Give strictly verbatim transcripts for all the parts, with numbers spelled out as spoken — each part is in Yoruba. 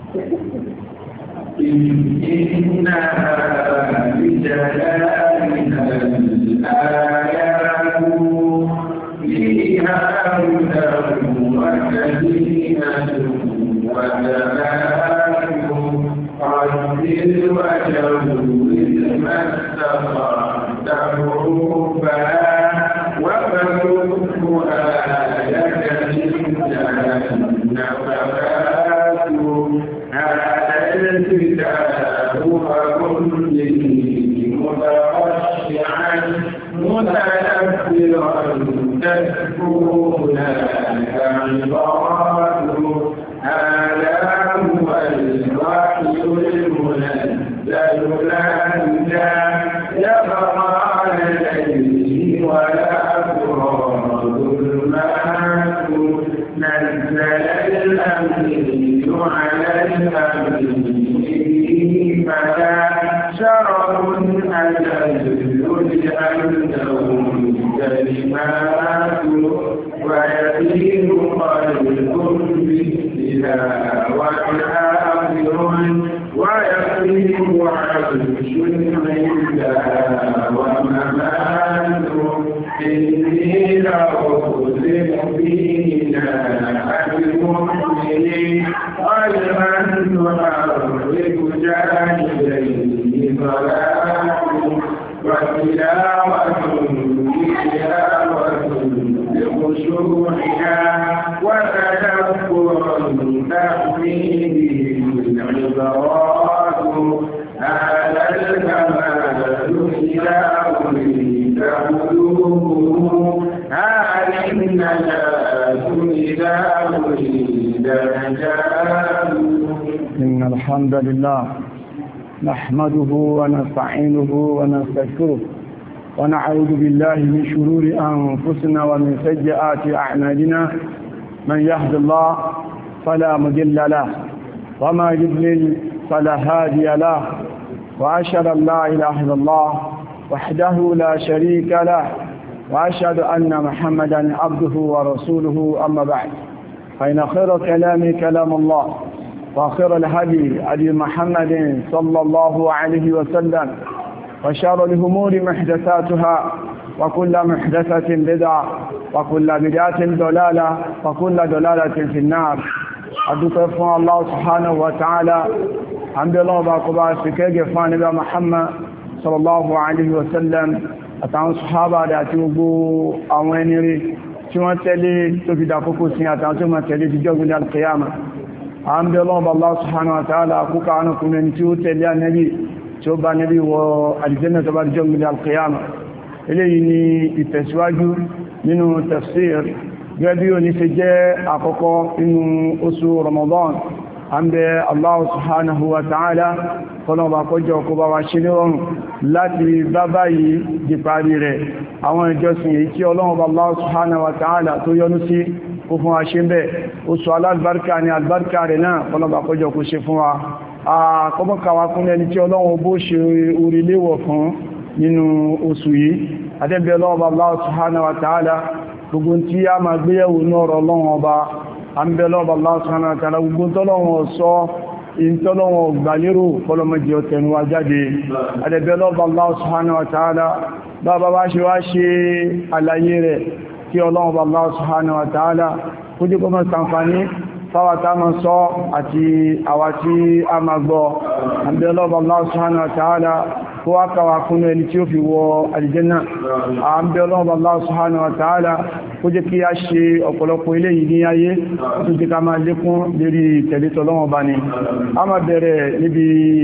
إنها بجلالها الآيات فيها هدى وسكينة وجمال قدر وجود ما استطعت حروفا وفتحها لك من نفحات هذا الكتاب فكن به متخشعا متنفرا تذكرون عبارات هذا هو الوحي المنزل لا يبقى عليه ولا أفراد المات نزل الأمين على الأمين فلا شرف أجل لأنهم كلمات ويسير قلبهم بها والآخر ويقيم عرش عندها وممات إني لأخذ فينا المؤمنين قلبا نحرك جانبيه صلاة وتلاوة تلاوة بخشوعها وتدبر تحميده العبارات هذا الكمال إلى أريد قلوبه هذه النجاة إلى أريد نجاة. إن الحمد لله نحمده ونستعينه ونستغفره ونعوذ بالله من شرور أنفسنا ومن سيئات أعمالنا من يهد الله فلا مضل له وما يضلل فلا هادي له وأشهد أن لا إله إلا الله وحده لا شريك له وأشهد أن محمدا عبده ورسوله أما بعد فإن خير كلام كلام الله وخير الهدي هدي محمد صلى الله عليه وسلم وشر الأمور محدثاتها وكل محدثة بدعة وكل بدعة ضلالة وكل ضلالة في النار. أدوكم الله سبحانه وتعالى الحمد لله باقبا سكيك فانبا محمد صلى الله عليه وسلم أتعون صحابة لأتوبوا أوانيري ثم تلي تفيد أفوكو سنة ثم تلي تجوب القيامة. الحمد لله الله سبحانه وتعالى أقوك عنكم من تلي النبي تشوب النبي والجنة تبارجون من القيامة. إليني التسواج منه تفسير قبيو نسجاء أقوك إنه أسو رمضان عند الله سبحانه وتعالى فلما قجوا قبا وشنون láti bàbá yìí di parí rẹ̀ àwọn ìjọsìn èyí tí Ọlọ́run Allah subhanahu wa ta'ala tó yọ́nú sí kó fún wa ṣe ń bẹ̀ oṣù alábárkà ní albárkà rẹ̀ náà fọ́nàbà kọjọ kó ṣe fún wa àkọ́bọ̀kàwà fún ẹni tí Ọlọ́run bó ṣe oríléwọ̀ fún nínú oṣù yìí adẹ́bẹ̀ Ọlọ́run Allah subhanahu wa ta'ala gbogbo tí a máa gbéyẹ̀wò ní ọ̀rọ̀ Ọlọ́run ọba àmbẹ̀lọ́bà Allah subhanahu wa ta'ala gbogbo tọ́lọ́wọ̀n sọ ìntọ́lọ́wọ̀n gbàlérò fọ́lọ́mọ́jì ọ̀tẹ̀nuwa jáde adẹ̀bẹ̀lọ́bà Allah subhanahu wa ta'ala bàbá bá ṣe wá ṣe àlàyé rẹ̀ kí ọlọ́wọ̀n Allah subhanahu wa ta'ala kó jẹ́ kọ́mọ̀ ṣàǹfààní fáwátá ma sọ àti àwátí a ma gbọ́ àmbẹ̀lọ́bà Allah subhanahu wa ta'ala kó wá kàwà fún ẹni tí ó fi wọ àlìjẹ́nà àmbẹ̀lọ́bà Allah subhanahu wa ta'ala kó jẹ́ kí a ṣe ọ̀pọ̀lọpọ̀ ilé yìí ní ayé tó jẹ́ ká máa lékún lérí tẹ̀lẹ́tọ̀ lọ́wọ́ bá ní a máa bẹ̀rẹ̀ níbi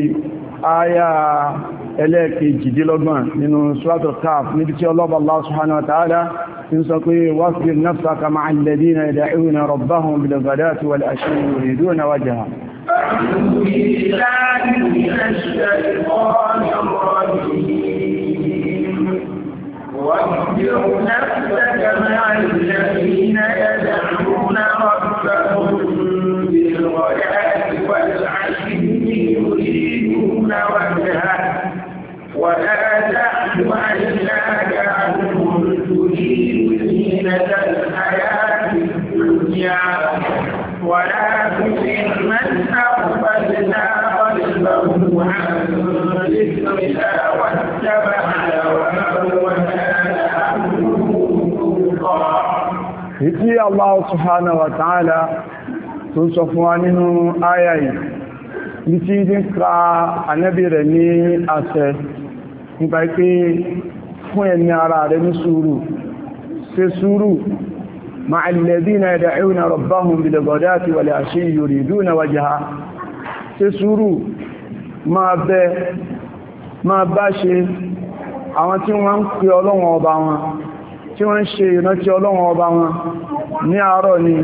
àyà ẹlẹ́ẹ̀kejìdínlọ́gbọ̀n nínú Suratul Kahf níbi tí ọlọ́bà Allah subhanahu wa ta'ala ń sọ pé wasbir nafsaka ma'a alladhina yad'una rabbahum bil-ghadati wal-'ashiyyi yuriduna wajha. أعوذ بالله من الشيطان الرجيم واصبر نفسك مع الذين يدعون ربهم بالغداة والعشي يريدون وجهه ولا تعد عيناك عنهم تريد زينة الحياة الدنيا ولا من أغفلنا قلبه عن ذكرنا واتبع Ìtí Allah subhanahu wa ta'ala tó sọ fún wa nínú àyà yìí, ní tí ń ká ànábì rẹ̀ ní àṣẹ, nípa pé fún ẹni ara rẹ̀ ní sùúrù, ṣe sùúrù ma'a alladhina yad'una rabbahum bil ghadati wal 'ashiyyi yuriduna wajha, ṣe sùúrù máa bẹ, máa bá ṣe àwọn tí wọ́n ń pè Ọlọ́run ọba wọn, tí wọ́n ń ṣe ìrántí Ọlọ́run ọba wọn ní àárọ̀ ni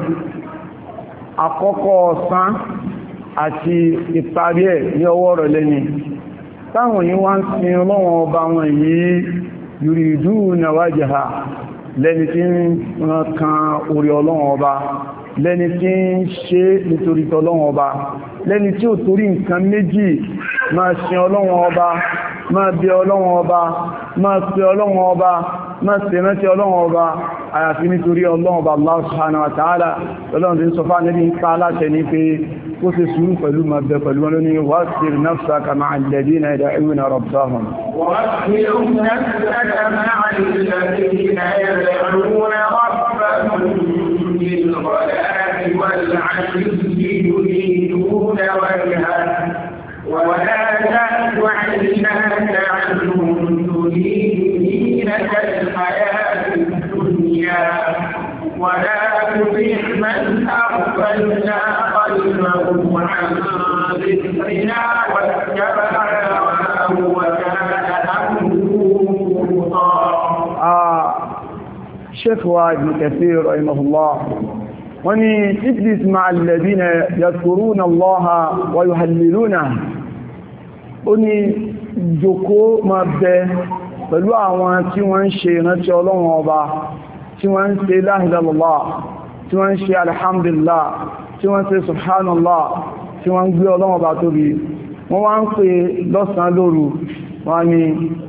àkọ́kọ́ ọ̀sán àti ìparí ẹ̀ ní ọwọ́ rẹ̀ lẹ́ni. Táwọn yìí wọ́n ń sin Ọlọ́run ọba wọn yìí yuriduna wajha, lẹ́ni tí wọ́n kan orí Ọlọ́run ọba, lẹ́ni tí ń ṣe nítorí Ọlọ́run ọba, lẹ́ni tí ó torí nǹkan méjì máa sin Ọlọ́run ọba, máa bí Ọlọ́run ọba, máa pe Ọlọ́run ọba, máa ṣe rántí Ọlọ́run ọba, àyàfi nítorí Ọlọ́run ọba Allah subhanahu wa ta'ala. Ọlọ́run tí ń sọ fáà níbi ń pa aláṣẹ ní pé kó ṣe sùúrù pẹ̀lú máa bẹ pẹ̀lú wọn lóní wasbir nafsaka ma'a alladhina yad'una rabbahum wasbir nafsaka ma'a alladhina yad'una rabbahum bil ghadati wal 'ashiyyi yuriduna wajhahu ولا تعد عيناك عنهم تريد زينة الحياة الدنيا ولا تطع من أغفلنا قلبه عن ذكرنا واتبع هواه وكان أمره فرطا. شيخ ابن كثير رحمه الله وني اجلس مع الذين يذكرون الله ويهللونه، ó ní jókòó máa bẹ pẹ̀lú àwọn tí wọ́n ń ṣe ìrántí Ọlọ́run ọba, tí wọ́n ń ṣe la ilaha illallah, tí wọ́n ń ṣe alhamdulillah, tí wọ́n ń ṣe subhanallah, tí wọ́n ń gbé Ọlọ́run ọba tóbi. Wọ́n wá ń pè lọ́sàn lóru, wọ́n ní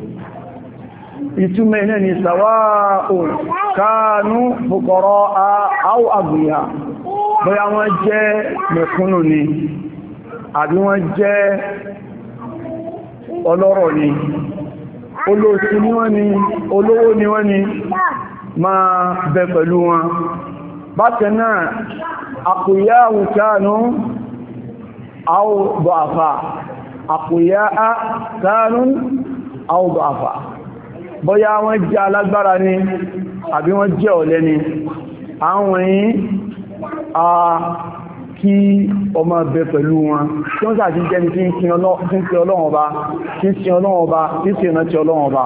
ìtumọ̀ iná ni sawa'un kanu fuqara'a aw aghniya, bóyá wọ́n jẹ́ mẹ̀kúnnù ni àbí wọ́n jẹ́ ọlọ́rọ̀ ni, olóòtú ni wọ́n ni, olówó ni wọ́n ni, máa bẹ pẹ̀lú wọn. Bákan náà aqwiya'u kanu aw du'afa, aqwiya'a kanu aw du'afa, bóyá wọ́n jẹ́ alágbára ni àbí wọ́n jẹ́ ọ̀lẹ ni. Àwọn yìí a kí ọmọ bẹ pẹ̀lú wọn, tí wọ́n sàti jẹ́ ní tí ń sin Ọlọ́run ọba, tí ń sin Ọlọ́run ọba, tí ń sin ìrántí Ọlọ́run ọba.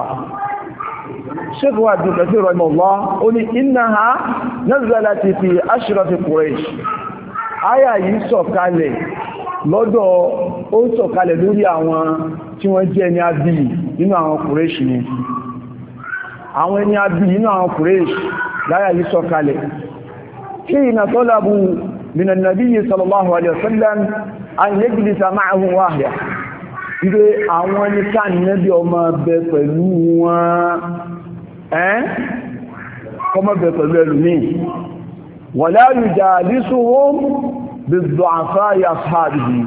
Sheikh wa Ibn Kathir rahimahullah ó ní innaha nazalat fi ashrafi Quraysh. Àyà yìí sọ̀kalẹ̀ lọ́dọ̀, ó sọ̀kalẹ̀ lórí àwọn tí wọ́n jẹ́ ní àbí nínú àwọn Quraysh ni. Àwọn ẹni àbí nínú àwọn Quraysh láyà yìí sọ̀kalẹ̀. Hina talabu min an-nabiy sallallahu alayhi wa sallam an yajlisa ma'ahum wahda. Ibe àwọn ẹni ká Nábì ọmọ bẹ pẹ̀lú wọn, ẹ́n kọmọ bẹ pẹ̀lú ẹlùmí. Wala yujalisuhum bid-du'afa'i ashabihi,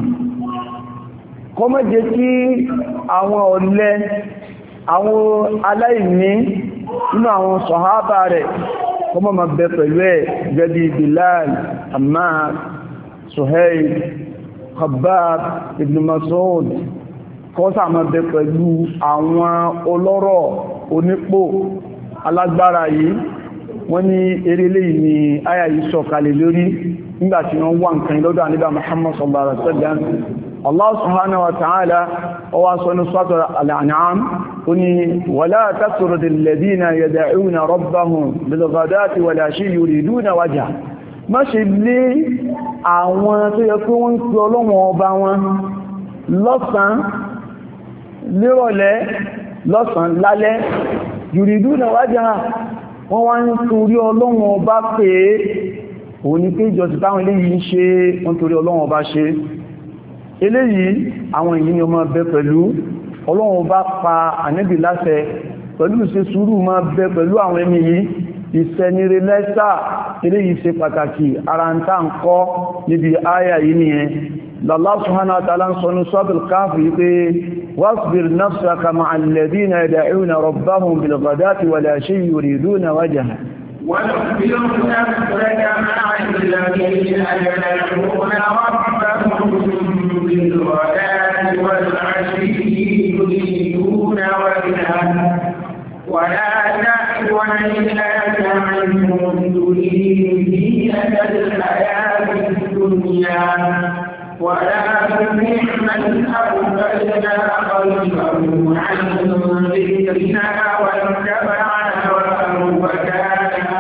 kọmọ jẹ́ kí àwọn ọ̀lẹ, àwọn aláìní nínú àwọn sọ̀hábà rẹ̀ kọmọ ma bẹ pẹ̀lú ẹ̀ gẹ́bí Bilal, Ammar, Suhaib, Khabbab, Ibn Mas'ud, kọ́sà ma bẹ pẹ̀lú àwọn ọlọ́rọ̀ onípò alágbára yìí. Wọ́n ní eréle yìí ni àyà yìí sọ̀kalẹ̀ lórí nígbàtí wọ́n wà nǹkan lọ́dọ̀ Ànábì Muhammad sallallahu alaihi wasallam. Allah subhanahu wa ta'ala ọwá sọ ní Surah Al-An'am, ó ní wala tatrudi alladhina yad'una rabbahum bil ghadati wal 'ashiyyi yuriduna wajha. Má ṣe lé àwọn tó yẹ pé wọ́n ń pe Ọlọ́run ọba wọn lọ́sàn lérọ̀lẹ́, lọ́sàn lálẹ́, yuriduna wajha, wọ́n wá ń torí Ọlọ́run ọba pé òun ní pé ìjọsìn táwọn eléyìí ń ṣe wọ́n torí Ọlọ́run ọba ṣe. Eléyìí àwọn èyí ni ó máa bẹ pẹ̀lú Ọlọ́run bá pa Ànábì láṣẹ pẹ̀lú ṣe sùúrù máa bẹ pẹ̀lú àwọn ẹni yìí, ìṣẹ́nire lẹ́sà eléyìí ṣe pàtàkì ara ń tá ń kọ́ níbi àyà yìí nìyẹn. Allah subhanahu wa ta'ala ń sọ ní Suratul Kahf yìí pé wasbir nafsaka ma'a alladhina yad'una rabbahum bil ghadati wal 'ashiyyi yuriduna wajha واصبر نفسك مع الذين يدعون ربهم بالغداة والعشي يريدون وجهه ولا تعد عيناك عنهم تريد زينة الحياة الدنيا ولا تطع من أغفلنا قلبه عن ذكرنا واتبع هواه وكان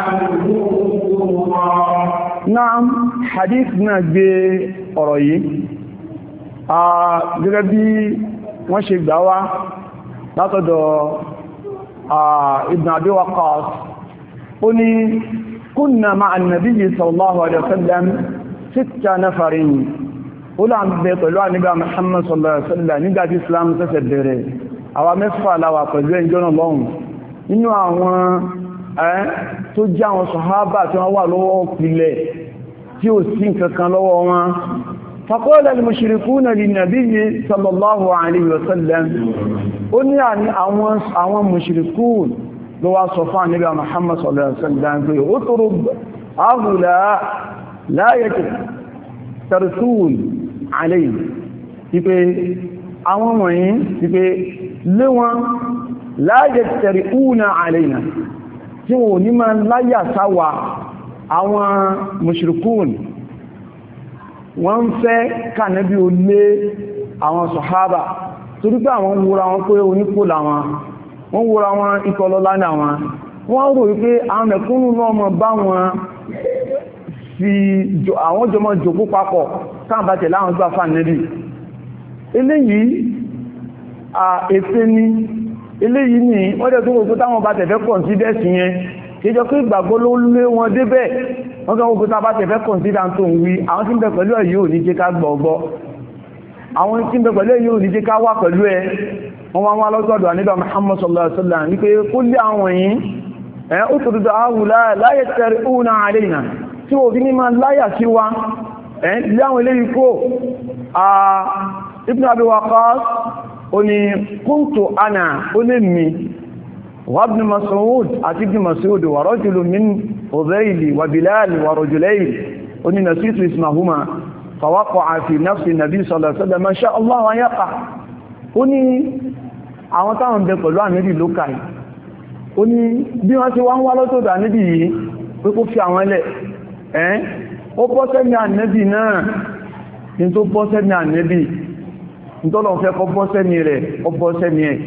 Naam, hadith náà gbé ọ̀rọ̀ yìí. Ah, gẹ́gẹ́ bí wọ́n ṣe gbà wá látọ̀dọ̀ ah, Ibn Abi Waqqas. Ó ní, kunna ma'a an-nabiyyi sallallahu alaihi wasallam sitta nafarin. Ó là ń bẹ pẹ̀lú Ànábì Muhammad sallallahu alaihi wasallam nígbà tí Islam ṣẹ̀ṣẹ̀ bẹ̀rẹ̀. Àwa mẹ́fà la wà pẹ̀lú ẹjọ́ náà lọ́hùn. Nínú àwọn ẹ́ tó jẹ́ àwọn sàhábà tí wọ́n wà lọ́wọ́ pìlẹ̀ tí ó sí nǹkankan lọ́wọ́ wọn. Faqala al-mushrikuna lin-nabiyyi sallallahu alayhi wa sallam. Ó ní àwọn mushrikun ló wá sọ fún Ànábì Muhammad sallallahu alayhi wa sallam pé utrub haula la yatarithun alayhi. Ipe àwọn wọ̀nyí ipe lé wọn la yatarithuna alayna. Tí wọ́n ní máa láyà sáwà àwọn mushrikun wọ́n ń fẹ́ kànábí ó lé àwọn sàhábà torí pé àwọn wúra wọn pé onípò làwọn wọ́n wúra wọn ikọlọ́lá ní àwọn wọ́n rò wípé àwọn mẹ̀kúnnù náà mọ̀ bá wọn fi àwọn jọmọ́ jòkó papọ̀ káàbàtẹ̀ láwọn gbà fà nẹ́bì eléyìí à èfé ní eléyìí ní wọ́n jẹ́ tó gbogbo táwọn bá tẹ̀fẹ́ kọ̀nsídẹ̀sì yẹn kéjọ pé ìgbàgbọ́ ló lé wọn débẹ̀ wọ́n kẹ́ gbogbo táwọn bá tẹ̀fẹ́ kọ̀nsídà tó ń wí àwọn tí ń bẹ pẹ̀lú ẹ̀ yóò ní jẹ́ ká gbọ́gbọ́ àwọn tí ń bẹ pẹ̀lú ẹ̀ yóò ní jẹ́ ká wà pẹ̀lú ẹ wọ́n wá wá lọ́sọ̀dọ̀ Ànábì Muhammad sallallahu alaihi wasallam wípé kó lé àwọn yìí ẹ̀ ó tòrò dọ̀ áwùlá láyé tẹ̀rẹ̀ òun àlẹ́yìn tí ó fi ní máa láyà sí wa ẹ̀ lé àwọn eléyìí kó Ibn Abi Waqqas oni kuntu ana ulimi wa ibn Mas'ud àti ibn Mas'ud wa rajulun min Hudhayl wa Bilal wa rajulayn oni nasitu ismahuma fawaqa'a fi nafsi nabi sallallahu alaihi wasallam ma sha Allah wa yaqa oni àwọn táwọn bẹ pẹ̀lú Ànábì ló kai oni bí wọ́n ṣe wá ń wá lọ́tọ̀ da Ànábì yìí pé kó fi àwọn lẹ̀ eh ó bọ́ sẹ́mi Ànábì náà tin tó bọ́ sẹ́mi Ànábì ìtọ́lọ̀ fẹ́ kọ bọ́ sẹ́ni rẹ̀ ọbọ́ sẹ́ni ẹ̀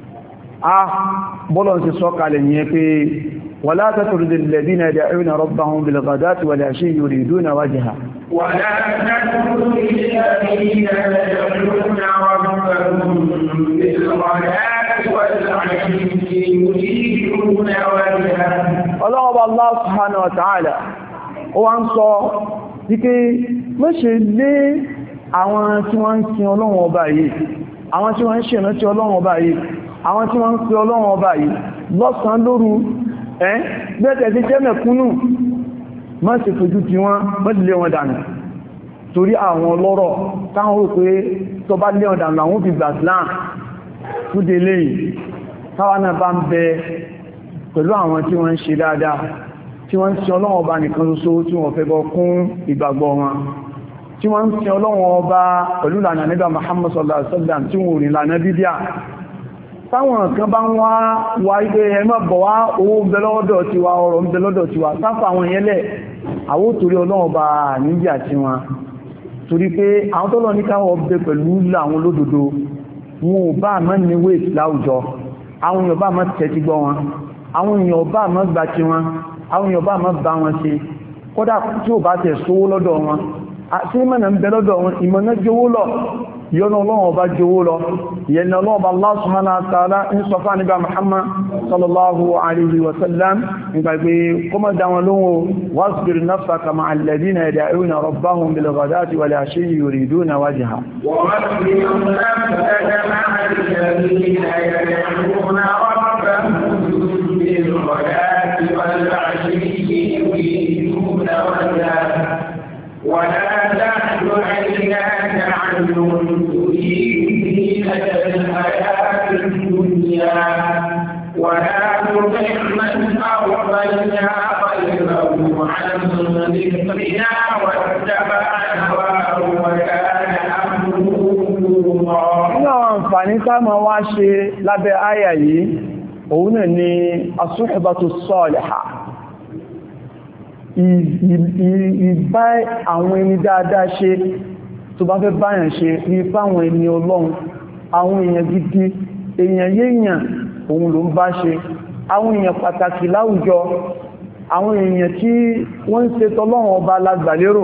a bọ́lọ̀ sí sọ́kalẹ̀ ní ẹ pé wala tatrudil ladina yad'una rabbahum bil ghadati wal 'ashiyyi yuriduna wajha wala tatrudil ladina yad'una rabbahum bil ghadati wal 'ashiyyi yuriduna wajha Allah subhanahu wa ta'ala ó wá ń sọ wípé mẹ́ṣe lé àwọn tí wọ́n ń sin Ọlọ́run ọba yìí àwọn tí wọ́n ń ṣe ìrántí Ọlọ́run ọba yìí àwọn tí wọ́n ń pe Ọlọ́run ọba yìí lọ́sàn lóru ẹ́ bẹ́ẹ̀ tí jẹ́ mẹ̀kúnnù má ṣe fojú tí wọ́n mọ́lẹ̀ wọn dànù torí àwọn ọlọ́rọ̀ táwọn rò pé tó bá lé wọn dànù àwọn fi gbà Islam fúdé lẹ́yìn táwọn náà bá ń bẹ pẹ̀lú àwọn tí wọ́n ń ṣe dáadáa tí wọ́n ń sin Ọlọ́run ọba nìkan ṣoṣo tí wọ́n fẹ́ bọ́ kún ìgbàgbọ́ wọn tí wọ́n ń sin Ọlọ́run ọba pẹ̀lú lànà nígbà Muhammad sallallahu alaihi wasallam tí wọ́n rìn lànà bídíà táwọn kan bá ń wá wá ilé ẹmọ́ bọ̀ wá owó ń bẹ lọ́dọ̀ tiwa ọrọ̀ ń bẹ lọ́dọ̀ tiwa sáfà àwọn ìyẹlẹ̀ àwó torí Ọlọ́run ọba níjà tí wọn torí pé àwọn tó lọ ní káwọ́ bẹ pẹ̀lú láwọn olódodo wọn ò bá mọ́ ní wéèt láwùjọ àwọn èèyàn bá mọ́ tẹ́tí gbọ́ wọn àwọn èèyàn bá mọ́ gbà tí wọn àwọn èèyàn bá mọ́ bá wọn ṣe kódà tí ò bá tẹ̀ sówó lọ́dọ̀ wọn àti mẹ́nà ń bẹ lọ́dọ̀ wọn ìmọ̀ná jówó lọ yọ́nà Ọlọ́run ọba jówó lọ ìyẹn Ọlọ́run ọba Allah subhanahu wa ta'ala ń sọ fún nígbà Muhammad sallallahu alaihi wasallam nígbà pé kọmọ dáwọn lóhun wasbir nafsaka ma'a alladhina yad'una rabbahum bil ghadati wal 'ashiyyi yuriduna wajha بذكرنا واتبع هواه وكان أمره فرطا. Nínú àǹfààní ká máa wá ṣe lábẹ́ àyà yìí, òun náà ni as-suhbatu s-salihah. Ìbá àwọn ẹni dáadáa ṣe tó bá fẹ́ báyàn ṣe ní fáwọn ẹni Ọlọ́run, àwọn èèyàn gidi, èèyàn yéèyàn òun ló ń bá ṣe, àwọn èèyàn pàtàkì láwùjọ, àwọn èèyàn tí wọ́n ń ṣe tọ́lọ́run ọba lágbàlérò,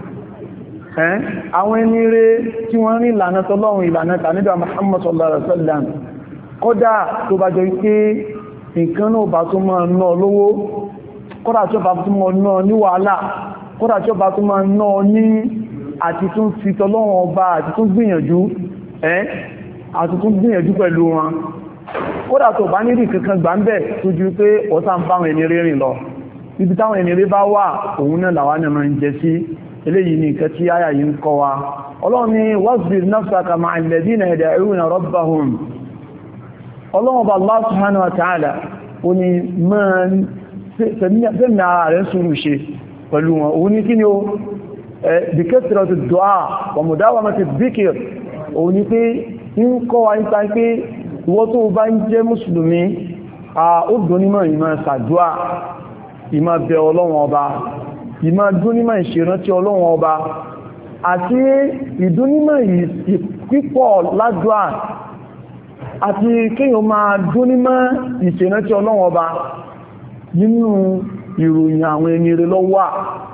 àwọn ẹni rere tí wọ́n rí ìlànà tọ́lọ́run ìlànà tàníbà Muhammad sallallahu alaihi wasallam. Kódà tó bá jọ wípé nǹkan náà bá tó máa ná lówó, kódà tó bá tó máa ná ní wàhálà, kódà tó bá tó máa ná ní àti tún fi tọ́lọ́run ọba àti tún gbìyànjú ẹ́ àti tún gbìyànjú pẹ̀lú wọn. Kódà tó bá nírí kankan gbà ń bẹ̀ tó ju pé ọ̀sá ń bá àwọn ẹni rere lọ. Ibi táwọn ẹni rere bá wà, òun náà làwọn náà máa ń jẹ sí. Eléyìí ni nǹkan tí àyà yìí ń kọ́ wa. Ọlọ́run ní wasbir nafsaka ma'a alladhina yad'una rabbahum. Ọlọ́run Ọba Allah subhanahu wa ta'ala ó ní máa fẹ́mi ara rẹ̀ sùúrù ṣe pẹ̀lú wọn. Òun ní kí ni ó bi kathrati du'a wa mudawamati dhikr. Òun ní pé ń kọ́ wa nípa pé ìwọ tó bá ń jẹ́ mùsùlùmí, ó dónímọ̀ ìmọ̀ ṣàdúà, ìmọ̀ bẹ Ọlọ́run Ọba, ìmọ̀ dúnímọ̀ ìṣèrántí Ọlọ́run Ọba, àti ìdúnímọ̀ ìpípọ̀ ládùá, àti kéèyàn máa dúnímọ̀ ìṣèrántí Ọlọ́run Ọba nínú ìròyìn àwọn ẹni rere ló wà.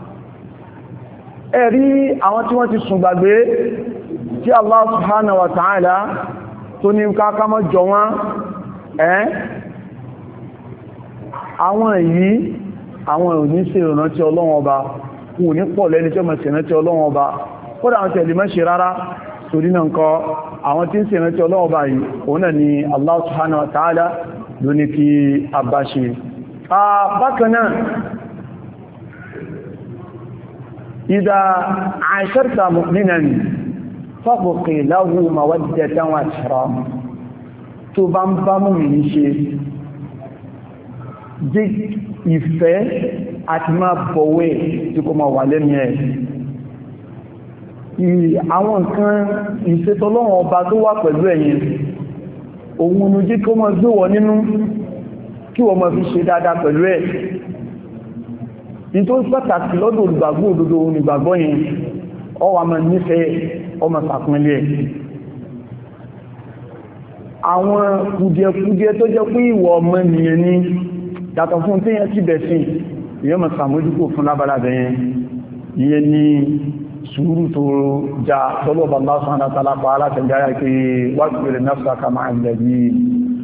Ẹ̀rí àwọn tí wọ́n ti sùn gbàgbé tí Allah subhanahu wa ta'ala tó ní káká mọ́ jọ wọ́n, ẹ́ àwọn èyí àwọn ò ní ṣe ìrántí Ọlọ́run Ọba, kò ní pọ̀ lẹ́ni tí ó mọ̀ sí ìrántí Ọlọ́run Ọba, kódà àwọn tẹ̀lé mọ́ ṣe rárá. Torí náà ńkọ́ àwọn tí ń ṣe ìrántí Ọlọ́run Ọba yìí, òun náà ni Allah subhanahu wa ta'ala ló ní kí a bá ṣe. Bákan náà, idha 'asharta mu'minan fabqi lahu mawaddatan wa ihtiram. Tó bá ń bá mùmínì ṣe, jẹ́ ìfẹ́ àti máa bọ̀wé tí kò máa wà lẹ́nu ẹ̀. Àwọn nǹkan ìṣètọ́lọ́run Ọba tó wà pẹ̀lú ẹ̀yin, òun ní jí kó máa gbé wọ nínú, kí wọ́n máa fi ṣe dáadáa pẹ̀lú ẹ̀. Ní tó pàtàkì lọ́dọ̀ olùgbàgbọ́ òdodo olùgbàgbọ́ yẹn, ó wá máa nífẹ̀ẹ́, ó máa ṣàpọ́nlé ẹ̀. Àwọn kùdìẹ̀kùdìẹ̀ tó jẹ́ pé ìwọ ọmọ ènìyàn ni, yàtọ̀ fún tí yẹn ti bẹ̀sìn, ìyẹn mọ̀ sàmójúkò fún lábàlábẹ̀ yẹn. Ìyẹn ni sùúrù tó já tọ́lọ̀bà Allah subhanahu wa ta'ala pa alátẹ̀jáyà pé wasbir nafsaka ma'a alladhina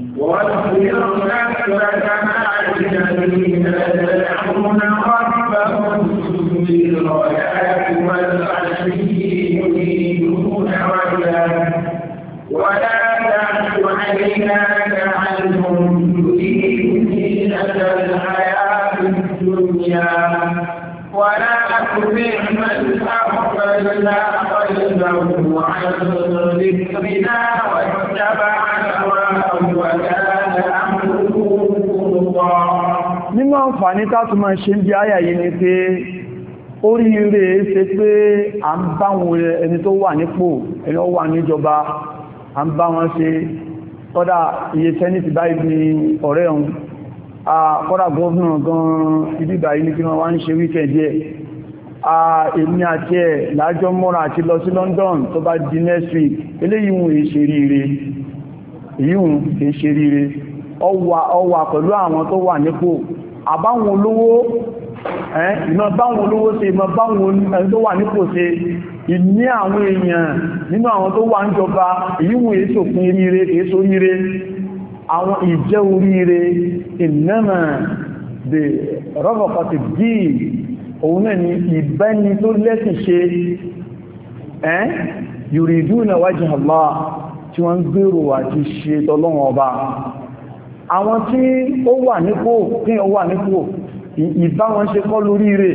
ولا تعد عيناك عنهم تريد زينة الحياة الدنيا ولا تطع من أغفلنا قلبه عن ذكرنا واتبع هواه وكان أمره فرطا. Nínú àǹfààní tàbí máa ṣe ń bí àyà yìí ni pé oríire ṣe pé à ń bá wọn ẹni tó wà nípò, ẹni ó wà níjọba, à ń bá wọn ṣe kọ́dà iye sẹ́nìtì báyìí ní ọ̀rẹ́ ọ̀hún, kọ́dà gọ́ọ̀nà gan ibíbà yìí ní kí wọ́n wá ń ṣe wíkẹ̀ndì ẹ̀. Èmi àti ẹ̀ lájọ́ mọ́ra àti lọ sí London tó bá di next week, eléyìí wùn èṣe ríire, èyí wùn èṣe ríire, ọwà pẹ̀lú àwọn tó wà nípò, àbáwọn olówó, ìmọ̀ báwọn olówó ṣe, ìmọ̀ báwọn ẹni tó wà nípò ṣe, ìní àwọn èèyàn nínú àwọn tó wà ń jọba, èyí wùn èṣò fún ríire, èṣò ríire, àwọn ìjẹ́ oríire, ìnẹ́mà the rọ́gọ̀pọ̀tì díì, òun náà ni ìbẹ́ni tó lẹ́sìn ṣe, ẹ́n yuriduna wajha Allah, tí wọ́n ń gbèrò àti ṣe tọ́lọ́wọ́n ọba. Àwọn tí ó wà nípò, kí ó wà nípò, ìbá wọn ṣe kọ́ lórí rẹ̀.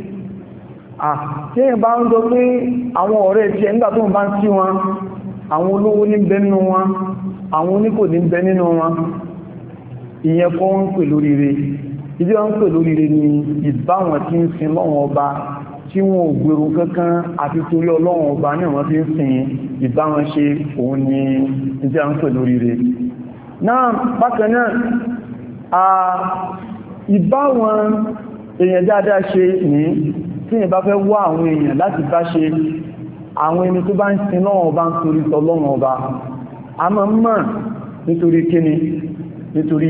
Tí èyàn bá ń sọ pé àwọn ọ̀rẹ́ tí ẹ̀ńgbà tó ń bá ń sí wọn, àwọn olówó ní bẹ nínú wọn, àwọn oníkò ní bẹ nínú wọn, ìyẹn kọ́ ń pè lórí rẹ̀. Ìdí wọn ń pè lórí rẹ̀ ni ìbá wọn tí ń sin lọ́wọ́ ọba tí wọn ò gbèrò kankan àti torí ọlọ́run ọba náà wọ́n fi ń sìn ìbáwọn ṣe òun ni ìjẹ́ à ń pè lórí rẹ̀ náà bákan náà ìbáwọn èèyàn dáadáa ṣe ní tí ìyẹn bá fẹ́ wá àwọn èèyàn láti bá ṣe àwọn ẹni tó bá ń sin lọ́wọ́ ọba ń torí tọ́lọ́wọ́ ọba a máa mọ̀ nítorí kíni nítorí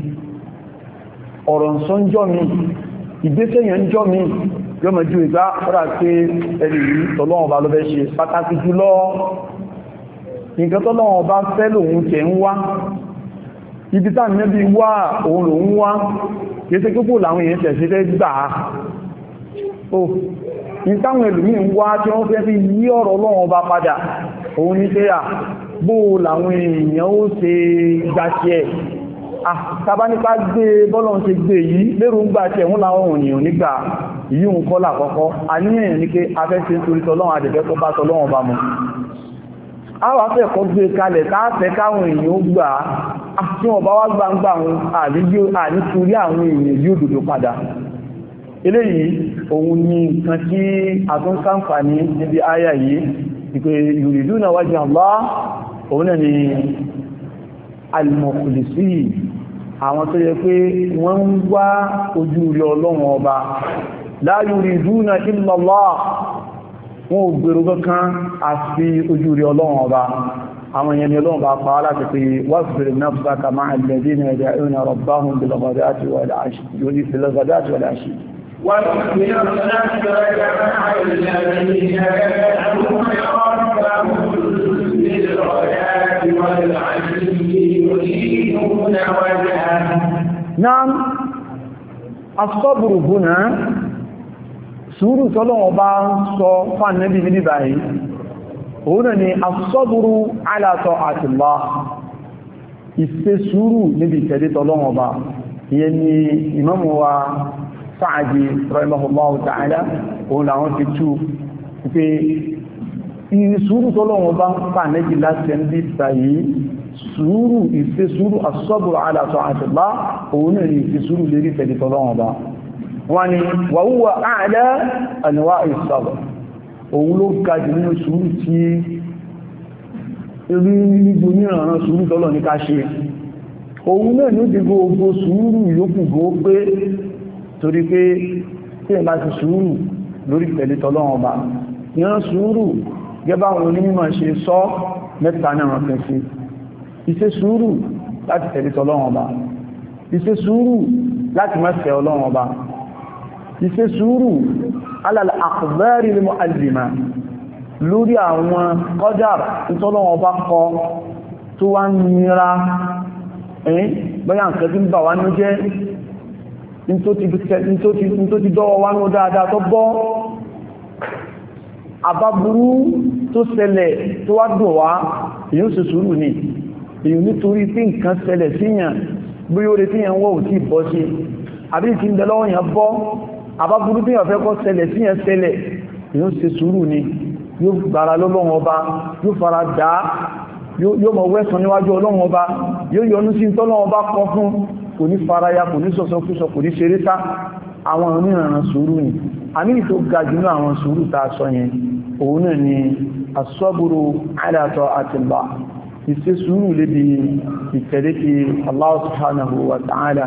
ọ̀rọ̀ ǹsọ́njọ́ mi ìgbésẹ̀yàn ń jọ́ mi yọ́mọ̀ ju ìgbá ọ́rà pé ẹni yìí tọ́lọ́wọ́ ọba ló fẹ́ ṣe pàtàkì jùlọ nǹkan tọ́lọ́wọ́ ọba fẹ́ lòun tẹ̀ ń wá ibi tá nẹ́bí wá òun lòun wá kéèsẹ́ púpọ̀ làwọn èèyàn tẹ̀ sí fẹ́ gbà á oh ní táwọn ẹlòmí ń wá tí wọ́n fẹ́ fi yí ọ̀rọ̀ Ọlọ́run ọba padà òun ní pé à bó làwọn èèyàn ó ṣe gbàṣẹ́ àtàbá nípa gbé bọ́lọ̀ ṣe gbé yìí lérò ń gbàṣẹ́ wọ́n láwọn òyìnbó nígbà yìí ń kọ́ lákọ́kọ́ àníyàn ní pé afẹ́fẹ́ torí tọ́lọ́run àdẹ̀fẹ́ tó bá tọ́lọ́run ọba mu àwọn afẹ́kọ́ gbé kalẹ̀ káàfẹ́ káwọn èèyàn ó gbà á tí wọ́n bá wá gbangba àwọn ànítorí àwọn èèyàn yóò dòdò padà eléyìí òun ni nǹkan tí a tún ṣàǹfààní níbi àyà yìí ìpé yuriduna wajha Allah òun náà ni al-mukhlisi àwọn tó yẹ pé wọ́n ń wá ojú rí Ọlọ́run ọba la yuriduna illa Allah wọn ò gbèrò kankan àfi ojú rí Ọlọ́run ọba àwọn èèyàn ni Ọlọ́run bá pa láti pé wasbir nafsaka ma'a alladhina yad'una rabbahum bil-ghadati wal-'ashi bil-ghadati wal-'ashi واصبر نفسك مع الذين يدعون ربهم بالغداة والعشي يريدون وجهه. نعم الصبر هنا sùúrù tọ́lọ́wọ́ bá ń sọ fún Ànábì níbi báyìí òun ni as-sabru ala ta'atillah ìṣe sùúrù níbi ìtẹ̀lé tọ́lọ́wọ́ bá ìyẹn ni Imam wa Sa'di rahimahullahu ta'ala òun làwọn fi tú pé ìsúrù tọ́lọ́wọ́n bá ń pà nẹ́jì láti ẹni báyìí sùúrù ìfẹ́ sùúrù as-sabru ala ta'atillah òun ní ìfẹ́ sùúrù lérí tẹ̀lé tọ́lọ́wọ́n bá wọ́n ni wa huwa a'la anwa'i as-sabr òun ló ga jù nínú sùúrù tí rí nígbò níranran sùúrù tọ́lọ́ ní ká ṣe òun náà ní ó di gbogbo sùúrù yókù gbó pé torí pé tí ẹ bá ti sùúrù lórí tẹ̀lé tọ́lọ́wọ́n ọba ìran sùúrù gẹ́bà àwọn onímọ̀ ṣe sọ mẹ́ta náà wọ́n fẹ́ sí ìṣe sùúrù láti tẹ̀lé tọ́lọ́wọ́n ọba ìṣe sùúrù láti má ṣẹ̀ Ọlọ́run ọba ìṣe sùúrù ala al-aqdar al-mu'allima lórí àwọn qadar tọ́lọ́wọ́n ọba kọ tó wá ń nira ẹ̀yìn bóyá nǹkan tí ń bà wá ní jẹ́ tó ti dọ́wọ́ wá ní dáadáa tó bọ́ àbábúrú tó ṣẹlẹ̀ tó wá dùn wá èyí ó sì sùúrù ní èyí nítorí tí nǹkan ṣẹlẹ̀ síyàn bí ó rẹ̀ tí yàn wọ́ ò tí bọ́ sí àbí tí ń dẹ̀lọ́wọ́ yàn bọ́ àbábúrú tí yàn fẹ́ kọ́ ṣẹlẹ̀ síyàn ṣẹlẹ̀ èyí ó sì sùúrù ní yóò gbára lọ́lọ́run ọba yóò fara dá yóò mọ̀ wẹ́sàn níwájú Ọlọ́run ọba yóò yọnú sí tọ́lọ́run ọba kọ fún kò ní faraya kò ní sọ́sọ́kúsọ kò ní ṣeré sá àwọn onírànràn sùúrù ni a ní ìtò ga jùlọ àwọn sùúrù ta sọ yẹn òun náà ni as-sabru ala ta'atillah ìṣe sùúrù lébi ìtẹ̀lé ti Allah subhanahu wa ta'ala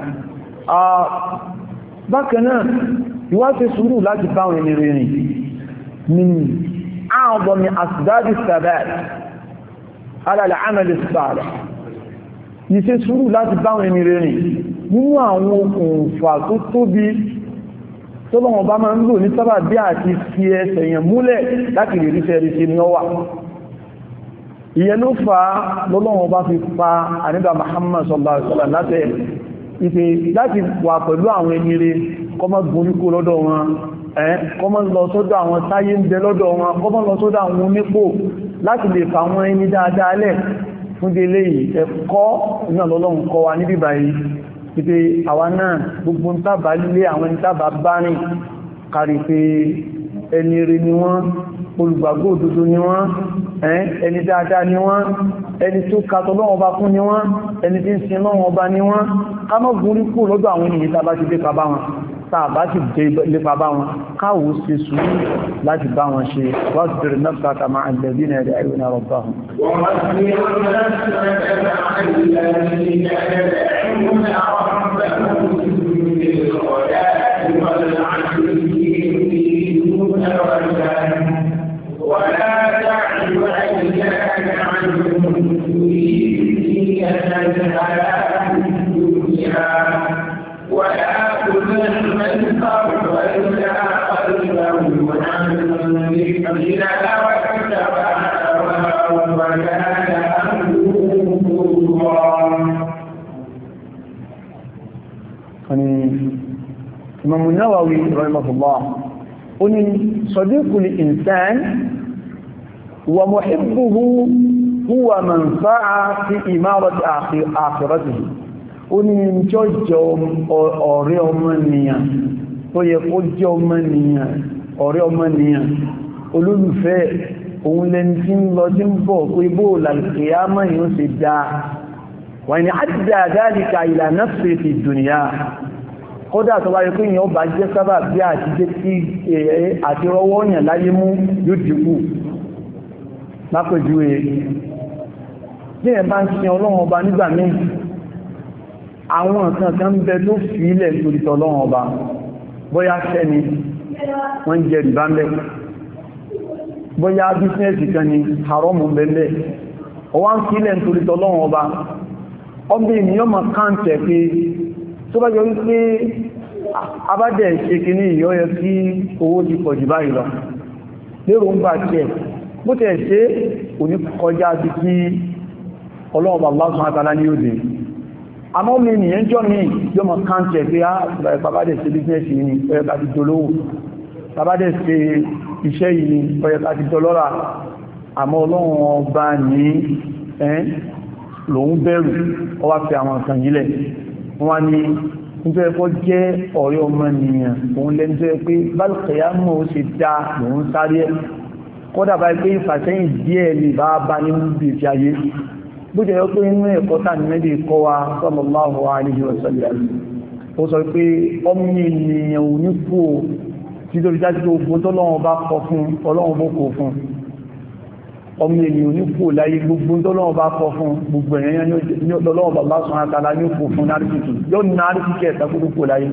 bákan náà ìwá ṣe sùúrù láti báwọn ẹni rìn min a'zami asbab as-sabat ala al-amal as-salih ìṣe sùúrù láti báwọn ẹni rẹ̀ rìn nínú àwọn okùnfà tó tóbi tọ́lọ́wọ́n bá máa ń lò ní sábà bí àti fi ẹsẹ̀ yẹn múlẹ̀ láti lè ríṣẹ́ ríṣẹ́ ní ọwà ìyẹn ló fa lọ́lọ́wọ́n bá fi pa àníbà Muhammad sallallahu alaihi wasallam láti ìpè láti wà pẹ̀lú àwọn ẹni rẹ̀ kọ́mọ́ gúnríkó lọ́dọ̀ wọn kọ́mọ́ lọ sọ́dọ̀ àwọn táyé ń bẹ lọ́dọ̀ wọn kọ́mọ́ lọ sọ́dọ̀ àwọn onípò láti lè fa àwọn ẹni dáadáa lẹ̀ fún délé ẹ̀kọ́ náà lọ́lọ́run kọ́ wa níbí báyìí pípé àwa náà gbogbo ń tàbà lé àwọn ẹni tàbà bá rìn kárí pé ẹni rí ni wọ́n olùgbàgbọ́ òdodo ni wọ́n ẹni dáadáa ni wọ́n ẹni tó kàtọ̀ lọ́wọ́ bá fún ni wọ́n ẹni tí ń sin lọ́wọ́ bá ni wọ́n ká mọ́ gúnrí kú lọ́dọ̀ àwọn ènìyàn tàbá ti dé kàbá wọn tàbá ti dé lépa bá wọn káwò ṣe sùúrù láti bá wọn ṣe wasbir nafsaka ma'a alladhina yad'una rabbahum ولا تعد عيناك عنهم تريد الحياة الدنيا ولا تطع من أغفلنا قلبه عن ذكرنا واتبع هواه وكان أمره فرطا. Imam Nawawi rahimahullah ó ní sadiqul insan wa muhibbuhu huwa man sa'a fi imarati akhiratihi. Ó ní jọjọ ọ̀rẹ́ ọmọnìyàn tó yẹ kó jẹ́ ọmọnìyàn ọ̀rẹ́ ọmọnìyàn olólùfẹ́ òun lẹni tí ń lọ tí ń bọ̀ pé bó lálùkìyámọ̀ yóò ṣe dáa wa in adda dhalika ila nafsi fi dunya. Kódà tó bá rí pé èèyàn bá jẹ́ sábà bí àti jẹ́ kí àti rọwọ́ yàn láyé mú yóò dìkù lápẹjú ẹ̀ bí ẹ̀ bá ń sin ọlọ́run ọba nígbà míì àwọn nǹkan kan ń bẹ tó fi ilẹ̀ nítorí tọ́lọ́run ọba bóyá sẹ́ni wọ́n jẹ rìbá ń bẹ bóyá bísínẹ́sì kan ni haramu bẹ́ẹ̀ ọwá ń fi ilẹ̀ nítorí tọ́lọ́run ọba ọbẹ̀ ènìyàn máa káǹtẹ̀ pé tó bá jọ wípé abádẹ̀ ṣe kì ní ìyọ́ yẹ kí owó ti pọ̀ jù báyìí lọ lérò ń bá tẹ́ bó tẹ́ ṣe òní kọjá sí kí ọlọ́ọ̀bà Allah subhanahu wa ta'ala ní òdè àmọ́ mi nìyẹn jọ ní yọ́ mọ̀ káńtẹ̀ pé á babádẹ̀ ṣe bísínẹ́sì ní ọyẹ́ká ti dolówó babádẹ̀ ṣe iṣẹ́ yìí ní ọyẹ́ká ti dọlọ́rà àmọ́ ọlọ́run ọba ní ẹ́ lòun bẹ̀rù ọwá fi àwọn nǹkan yìí lẹ̀ wọ́n ní nítorí ẹ̀kọ́ jẹ́ ọ̀rẹ́ ọmọnìyàn òun lẹ́nu tó yẹ pé bálùkẹ̀yà mọ̀ ó ṣe dá lòun sáré ẹ̀ kódà bá pé ìfàsẹ́yìn díẹ̀ lè bá bá ní ìfẹ́ ayé bó jẹ́ yọ pé inú ẹ̀kọ́ tà ní mẹ́bí kọ́ wa sallallahu alaihi wasallam ó sọ pé ọmọ ènìyàn ò ní kú títorí dájú tó ogun tó lọ́wọ́ bá kọ fún ọlọ́run bó kò fún ọmọ ènìyàn ní kò láyé gbogbo tó lọ́wọ́ bá kọ fún gbogbo èèyàn ní ọlọ́wọ́ bàbá sọ àtàlá ní kò fún náríkìkì yóò ní náríkìkì ẹ̀ta kúrò kò láyé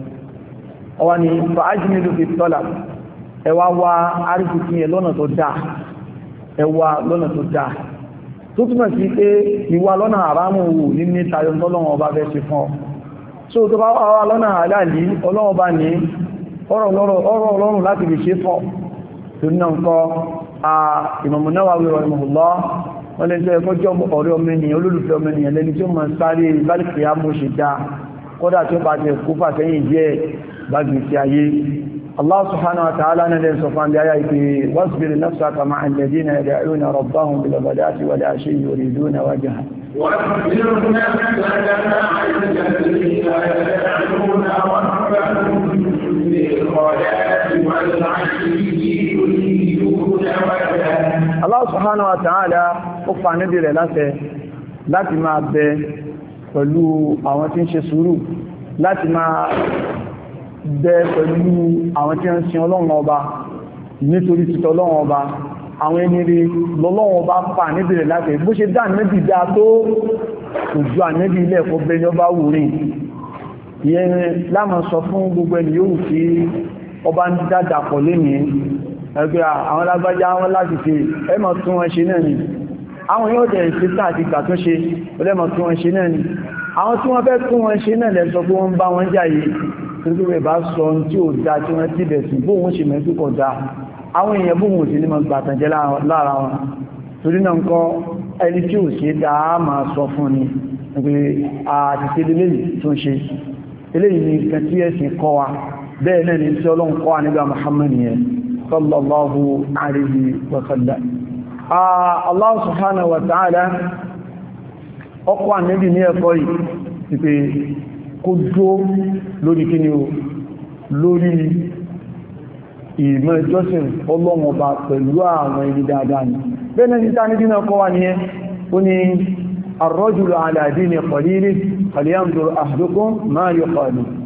ọwá ni fàájìmí ló fi tọ́lá ẹwà wá áríkìkì ẹ lọ́nà tó dáa ẹwà lọ́nà tó dáa tó túnmọ̀ sí pé ìwà lọ́nà àrámù wò ní ní tayọ tọ́lọ́wọ́ bá fẹ́ ṣe fún ọ so tó bá wà lọ́nà àláàlì ọlọ́wọ́ bá ní ọ̀rọ̀ ọlọ́run láti lè ṣe fún tó ní nǹkan Imam Nawawi rahimahullah wọ́n lè jẹ́ ẹgbọ́jọ́ ọ̀rẹ́ ọmọ ènìyàn olólùfẹ́ ọmọ ènìyàn lẹ́ni tí ó máa sáré bálìkì àmú ṣe dá kódà tí ó bá jẹ́ kó fàṣẹ́yìn jẹ́ bágbì sí ayé Allah subhanahu wa ta'ala náà lẹ́n sọ fún àbí ayá ìpé wasbir nafsaka ma'a alladhina yad'una rabbahum bil ghadati wal 'ashiyyi yuriduna wajha واصبر نفسك مع الذين يدعون ربهم بالغداة والعشي يريدون وجهه. Allah subhanahu wa ta'ala ó fa níbi rẹ̀ láṣẹ láti máa bẹ pẹ̀lú àwọn tí ń ṣe sùúrù láti máa bẹ pẹ̀lú àwọn tí ń sin Ọlọ́run ọba nítorí títọ́ Ọlọ́run ọba àwọn ẹni rí lọ́lọ́wọ́ bá pà níbi rẹ̀ láti bó ṣe dá níbi dá tó òjú àníbi ilẹ̀ ẹ̀kọ́ bẹni ọba wùrin ìyẹn láàmà sọ fún gbogbo ẹni yóò fi ọba ń dájà pọ̀ lénìí ẹgbẹ́ àwọn lágbájá wọn láti fi ẹmọ̀ tún wọn ṣe náà ni àwọn yóò dẹ̀ ṣe tààtì gbà tún ṣe ọlẹ́mọ̀ tún wọn ṣe náà ni àwọn tí wọ́n fẹ́ tún wọn ṣe náà lẹ́sọ pé wọ́n bá wọn jáyé nítorí rẹ̀ bá sọ tí ò dá tí wọ́n ti bẹ̀ sí bóun ṣe mẹ́tú kọ̀ dá àwọn èèyàn bóun ò sí ní mọ̀ gbàtànjẹ́ lára wọn torí náà nǹkan ẹni tí ò ṣe dáa máa sọ fún ni pé àti ṣe eléyìí tó ń ṣe eléyìí ni nǹkan tí ẹ̀sìn kọ́ wa bẹ́ẹ̀ náà ni tí Ọlọ́run kọ́ wa nígbà Muhammad yẹn sallallahu alayhi wa sallam Allah subhanahu wa ta'ala ọkọ̀ ànẹ́bì ní ẹ̀kọ́ yìí ti pé kó dó lórí kí ni o lórí ìmọ̀ ìjọsìn Ọlọ́run ọba pẹ̀lú àwọn ẹni dáadáa ni bẹ́ẹ̀ ní tàní dínà kọ́ wá ní ẹ́ ó ní ar-rajulu ala dini qalilihi falyanzur ahadukum ma yuqalu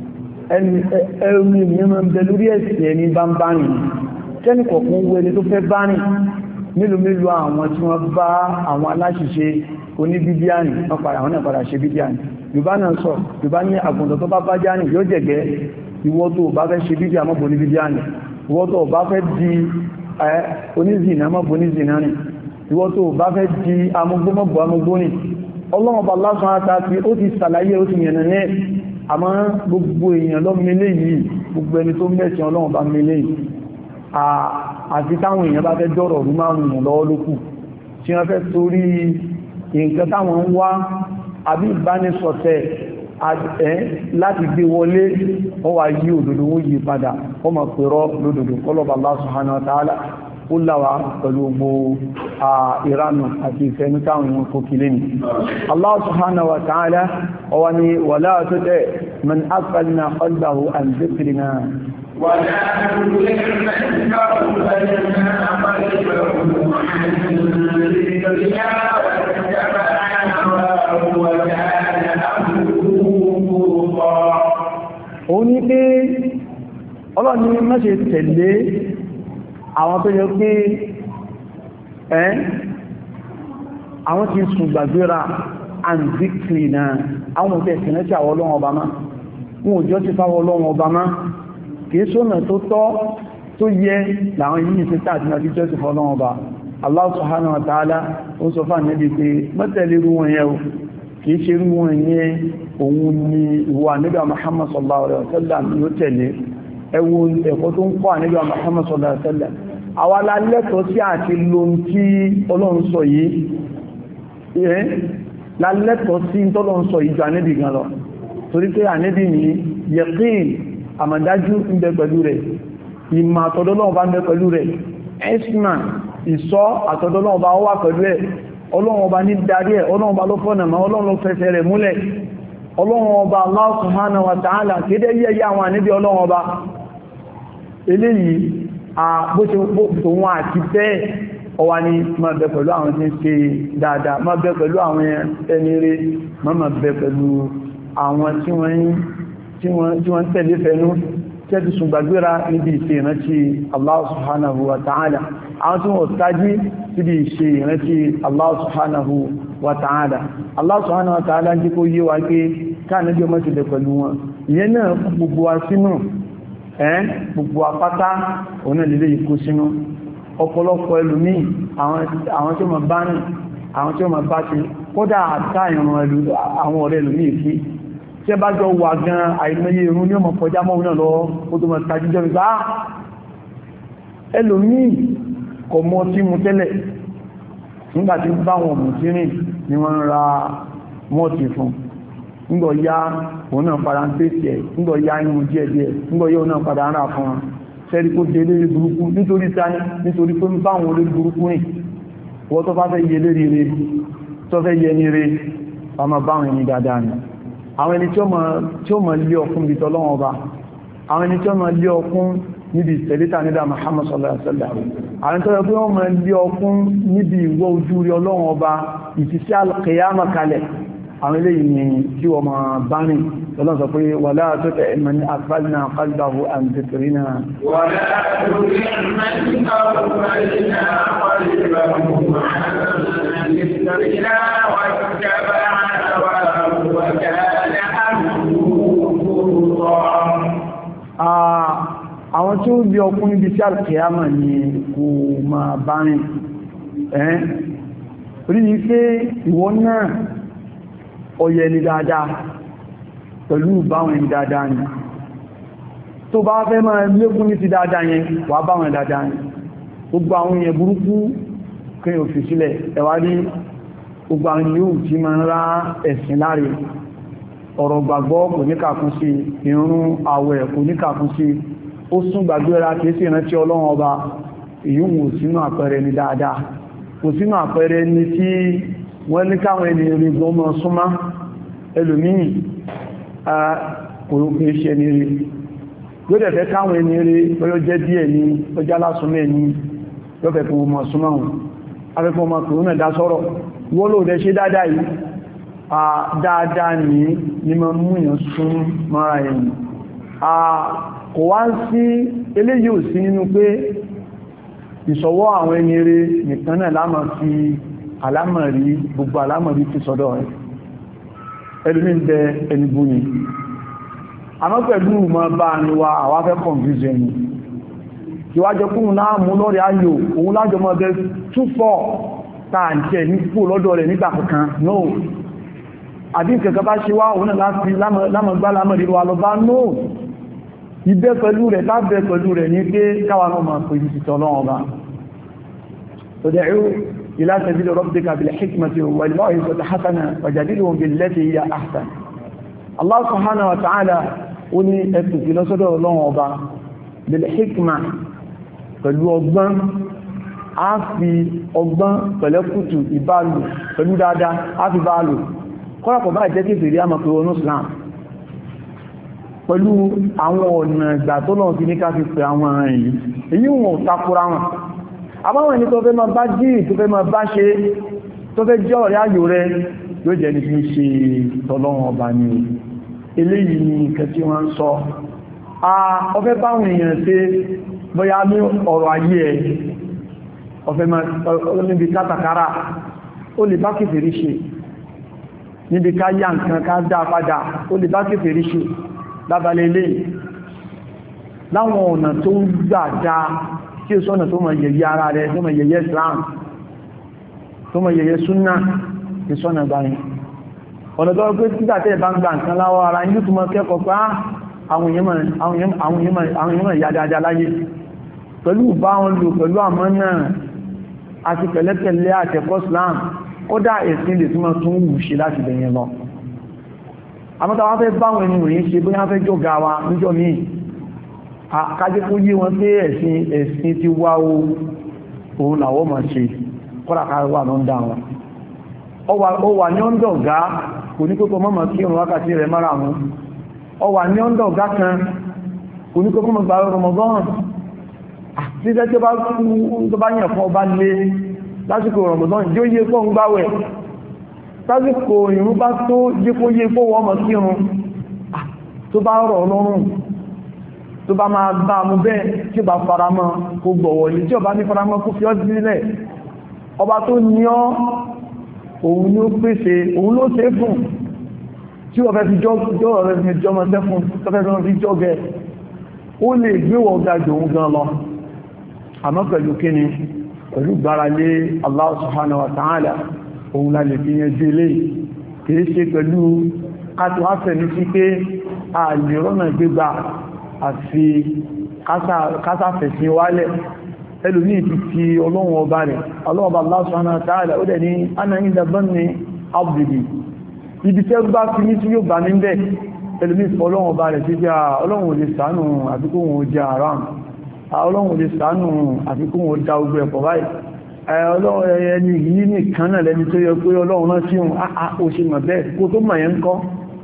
ẹni mìíràn bẹ lórí ẹ̀sìn ẹni bá ń bá rìn kẹ́ni kọ̀ọ̀kan wo ẹni tó fẹ́ bá rìn mélòó mélòó àwọn tí wọ́n bá àwọn aláṣìṣe oníbídíàní wọ́n padà wọ́n náà padà ṣe bídíàní Yorùbá náà sọ Yorùbá ní àgùntàn tó bá bá jáàní yóò jẹ̀gẹ́ ìwọ tó bá fẹ́ ṣe bídíà mọ́ bọ̀ ní bídíàní ìwọ tó bá fẹ́ di onízìnà mọ́ bọ̀ onízìnà ni ìwọ tó bá fẹ́ di amúgbó mọ́ bọ̀ amúgbó ni Ọlọ́run bá lásán àtàkì ó ti sàlàyé ó ti yẹ̀nà ní àmọ́ gbogbo èèyàn lọ mẹ́lẹ̀ yìí gbogbo ẹni tó mẹ́sìn Ọlọ́run bá mẹ́lẹ̀ yìí àti táwọn èèyàn bá fẹ́ dọ́rọ̀ rú márùn ún lọ́wọ́ lókù tí wọ́n fẹ́ torí nǹkan táwọn ń wá àbí ìbánisọ̀tẹ̀ láti gbé wọlé wọ́n wá yí òdòdó wọ́n yí padà wọ́n mọ̀ pẹ̀rọ lódòdó kọlọ̀bà Allah subhanahu wa ta'ala ó láwá pẹ̀lú gbogbo ìranù àti ìfẹ́nú táwọn ìwọ̀n kò kìlẹ̀ ní Allah subhanahu wa ta'ala ọwá ni wala tuti' man aghfalna qalbahu an dhikrina ولا تطع من أغفلنا قلبه عن ذكرنا واتبع هواه وكان أمره فرطا. ó ní pé Ọlọ́run ní má ṣe tẹ̀lé àwọn tó yẹ pé ẹ́ àwọn tí sùn gbàgbéra and victory náà àwọn òfẹ́ ìsìnlẹ̀ tí àwọn Ọlọ́run ọba máa wọn ò jọ ti fáwọn Ọlọ́run ọba máa kìí sọ́nà tó tọ́ tó yẹ láwọn yìí sí tàbí àti jẹ́ ìfọ́ lọ́wọ́ bá Allah subhanahu wa ta'ala ó sọ fà níbi pé mọ́tẹ̀lé rú wọn yẹ kìí ṣe rú wọn yẹ òun ni ìwà nígbà Muhammad sallallahu alaihi wasallam yóò tẹ̀lé ẹwọ ẹ̀kọ́ tó ń kọ́ nígbà Muhammad sallallahu alaihi wasallam àwa la lẹ́tọ̀ọ́ sí àti lóhun tí Ọlọ́run sọ yìí la lẹ́tọ̀ọ́ sí tọ́lọ́run sọ yìí jù àníbì gan lọ torí pé àníbì ní yaqin àmàdájú ń bẹ pẹ̀lú rẹ̀ ìmọ̀ àtọ̀dọ́lọ́wọ́ bá ń bẹ pẹ̀lú rẹ̀ ẹ́sìmà ìsọ́ àtọ̀dọ́lọ́wọ́ bá wà pẹ̀lú ẹ̀ Ọlọ́run bá ní darí ẹ̀ Ọlọ́run bá ló fọ́nà ma Ọlọ́run fẹsẹ̀ rẹ̀ múlẹ̀ Ọlọ́run bá Allah subhanahu wa ta'ala kéde yẹ́ àwọn àníbí Ọlọ́run bá eléyìí àbóṣe wọn àti bẹ́ẹ̀ ọwá ní máa bẹ pẹ̀lú àwọn tí ń ṣe dáadáa máa bẹ pẹ̀lú àwọn ẹni rẹ̀ máa bẹ pẹ̀lú àwọn tí wọ́n tí wọ́n tẹ̀lé fẹ́nú tẹ́tù sùn gbàgbéra níbi ìṣe ìrántí Allah subhanahu wa ta'ala àwọn tí wọ́n tají síbi ìṣe ìrántí Allah subhanahu wa ta'ala Allah subhanahu wa ta'ala jí kó yé wa pé káàkiri ọmọ ti lẹ pẹ̀lú wọn ìyẹn náà gbogbo wa sínú ẹ́n gbogbo apáta òun lílé ikú sínú ọ̀pọ̀lọpọ̀ ẹlòmí àwọn tí ó ma bá rìn àwọn tí ó ma bá ti kódà àtà ìrùn àwọn ọ̀rẹ́ ẹlòmí ìfí tí ẹ bá jọ wà gan àìmọye irun ní ọmọ kọjá mọ́ náà lọ ó tó mọ̀ tàjíjọ́ ìgbà ẹlòmí kò mọ́ tí mú tẹ́lẹ̀ nígbàtí bá wọn mú sí rìn ni wọ́n ra mọ́ọ̀tì fún nígbọ̀ ya òun náà padà ń pèsè ẹ̀ nígbọ̀ ya inú díẹ̀ díẹ̀ nígbọ̀ yóò náà padà ń rà fún wọn sẹ́rí kó dé lérí burúkú nítorí sáni nítorí pé ń bá wọn lórí burúkú rìn wọ́n tó bá fẹ́ yẹ lérí rẹ̀ tó fẹ́ yẹ ní rẹ̀ ọmọ báwọn ẹni dáadáa ni àwọn ẹni tí ó mọ̀ lé ọkún bí tọ́lọ́wọ́ ọba àwọn ẹni tí ó mọ̀ lé ọkún níbi ìtẹ̀lẹ́ta nígbà Muhammad sallallahu alaihi wasallam àwọn tó yẹ pé wọ́n mọ̀ lé ọkún níbi ìwọ ojú rí Ọlọ́run ọba ìfisí al-qiyama kalẹ̀ àwọn eléyìí ni tí wọ́n máa bá rìn Ọlọ́run sọ pé wala tuti' man aghfalna qalbahu an dhikrina wala tuti' man aghfalna qalbahu an dhikrina wattaba'a hawahu wa kana amruhu furta. Àwọn tí ó lé ọkún níbi sí al-qiyama ni kò máa bá rìn ẹ́ rí ní pé ìwọ náà ọyẹ ni dáadáa pẹ̀lú báwọn ẹni dáadáa ni tó bá fẹ́ máa lékún ní ti dáadáa yẹn wà báwọn dáadáa ni gbogbo àwọn èèyàn burúkú kí o fi sílẹ̀ ẹwà rí gbogbo àwọn yóò tí ma ń rá ẹ̀sìn láre ọ̀rọ̀ gbàgbọ́ kò ní kàkún sí ìrun àwẹ̀ kò ní kàkún sí ó sún gbàgbéra kìí sí ìrántí Ọlọ́run ọba ìyún sínú àpẹẹrẹ ni dáadáa kò sínú àpẹẹrẹ ni tí wọ́n ní káwọn ẹni rí gbọmọ súnmá ẹlòmíì kò kìí ṣe ní rí gbọ́dẹ̀ fẹ́ káwọn ẹni rí pẹ́lọ́ jẹ́ díẹ̀ ní ọjá lásúnmẹ́ ní lọ́fẹ́ fún ọmọ súnmá wọn afẹ́fẹ́ ọmọ kìí náà dá sọ́rọ̀ wọ́n ló dẹ̀ ṣe dáadáa yìí dáadáa ní ní ma mú èèyàn sún mara ẹ̀yìn kò wá sí eléyìí ò sí nínú pé ìṣọwọ́ àwọn ẹni rere nìkan náà lámà fi alámọ̀rí gbogbo alámọ̀rí ti sọ́dọ̀ rẹ̀ ẹlùmí ń bẹ ẹnibú ni àmọ́ pẹ̀lú mọ́ bá ní wa àwa fẹ́ confusion ni kí wá jọ kúrùn láàmú lọ́rẹ̀ ayò òun lájọ mọ́ bẹ túfọ́ tààjẹ̀ ní pò lọ́dọ̀ rẹ̀ nígbà kankan no àbí kẹ̀kẹ́ bá ṣe wá òun láti lámọ̀gbá lámọ̀rí wa lọ bá no ibẹ́ pẹ̀lú rẹ̀ tábẹ̀ pẹ̀lú rẹ̀ ní pé káwà náà máa pè ní títọ́ lọ́wọ́ bá tad'u ila sabili rabbika bil hikmati wal maw'izati hasana wajadilhum billati hiya ahsan Allah subhanahu wa ta'ala ó ní ẹ̀tù fi lọ́sọ́dọ̀ Ọlọ́run ọba bil hikma pẹ̀lú ọgbọ́n a fi ọgbọ́n pẹ̀lẹ́kùtù ìbálò pẹ̀lú dáadáa a fi bálò kọ́rọ̀pọ̀ bá jẹ́ kéfèrí àmà pé wọnú Islam pẹ̀lú àwọn ọ̀nà ìgbà tó lọ́n fi ní ká fi pẹ̀ àwọn ará yìí èyí wọn ò takura wọn àbáwọn ẹni tó fẹ́ máa bá jí tó fẹ́ máa bá ṣe tó fẹ́ jẹ́ ọ̀rẹ́ ayò rẹ yóò jẹ́ ní fi ń ṣe tọ́lọ́wọ́n ọba ni eléyìí ni nǹkan tí wọ́n ń sọ ọfẹ́ báwọn èèyàn ṣe bóyá ní ọ̀rọ̀ ayé ẹ̀ ọfẹ́ máa níbi kátàkárà ó lè bá kèfèrí ṣe níbi ká yá nǹkan ká dá padà ó lè bá kèfèrí ṣe lábalẹ̀ ilé láwọn ọ̀nà tó ń gbà dá tí ó sọ́nà tó mọ̀ yẹ̀yẹ́ ara rẹ̀ tó mọ̀ yẹ̀yẹ́ Islam tó mọ̀ yẹ̀yẹ́ súnnà tí sọ́nà báyìí ọ̀nà tó pé títàtẹ́ bá ń gbà nǹkan láwọ́ ara yìí tó mọ̀ kẹ́kọ̀ọ́ pé àwọn èèyàn yà dáadáa láyé pẹ̀lú bá wọn lò pẹ̀lú àmánà àti pẹ̀lẹ́pẹ̀lẹ́ àtẹ̀kọ́ Islam kódà ẹ̀sìn lè túnmọ̀ tún wù ṣe láti bẹ̀yẹn lọ àmọ́ta wá fẹ́ báwọn ẹni wòye ṣe bóyá fẹ́ jọ ga wa níjọ́ míì kájẹ́ kó yé wọn pé ẹ̀sìn ẹ̀sìn ti wá o òun làwọ́ máa ṣe kọ́dàká wà lọ́ndà wọn ó wà ní ọ́ndọ̀ ọ̀gá kò ní kókó mọ́mọ̀ kí òun wákàtí rẹ̀ mara wọn ó wà ní ọ́ndọ̀ ọ̀gá kan kò ní kókó mọ́ gbà Ramadan títẹ́ tí ó bá kú tó bá yàn fún ọba lé lásìkò Ramadan jí ó yé fún gbáwẹ̀ lásìkò ìrún bá tó jí kó yé fún wọ́n mọ̀ sí irun tó bá rọ̀ lọ́rùn tó bá máa bá mú bẹ́ẹ̀ tí ó bá faramọ́ kó gbọ̀wọ̀ ní tí ó bá ní faramọ́ kó fi ọ́ sílẹ̀ ọba tó ní ọ́ òun ló pèsè òun ló ṣe fún tí ó fẹ́ fi jọ́ ọ̀rẹ́ fi jọmọ sẹ́fún tó fẹ́ fi jọ́ gẹ ó lè gbéwọ̀ ga jù òun gan lọ àmọ́ pẹ̀lú kíni pẹ̀lú gbáralé Allah subhanahu wa ta'ala òun la lè fi yẹn jú ilé kìí ṣe pẹ̀lú kátò áfẹ́ ní sí pé a lè rọ́nà gbégbà àfi kásàfẹ̀ sí wálẹ̀ ẹlòmí ti fi ọlọ́run ọba rẹ̀ ọlọ́run ọba Allah subhanahu wa ta'ala ó dẹ̀ ní ana inda dhanni abdi ibi tẹ́ bá fi ní tí yóò bá ní bẹ́ ẹlòmí ọlọ́run ọba rẹ̀ sí jẹ́ ọlọ́run ò lè ṣàánú àbíkún ò jẹ́ àrán ọlọ́run ò lè ṣàánú àbíkún ò dá ogun ẹ̀pọ̀ báyìí ọlọ́run ẹni yìí nìkan náà lẹ́ni tó yẹ pé ọlọ́run náà sí òun ó ṣe mọ̀ bẹ́ẹ̀ kó tó mọ̀ yẹn ń kọ́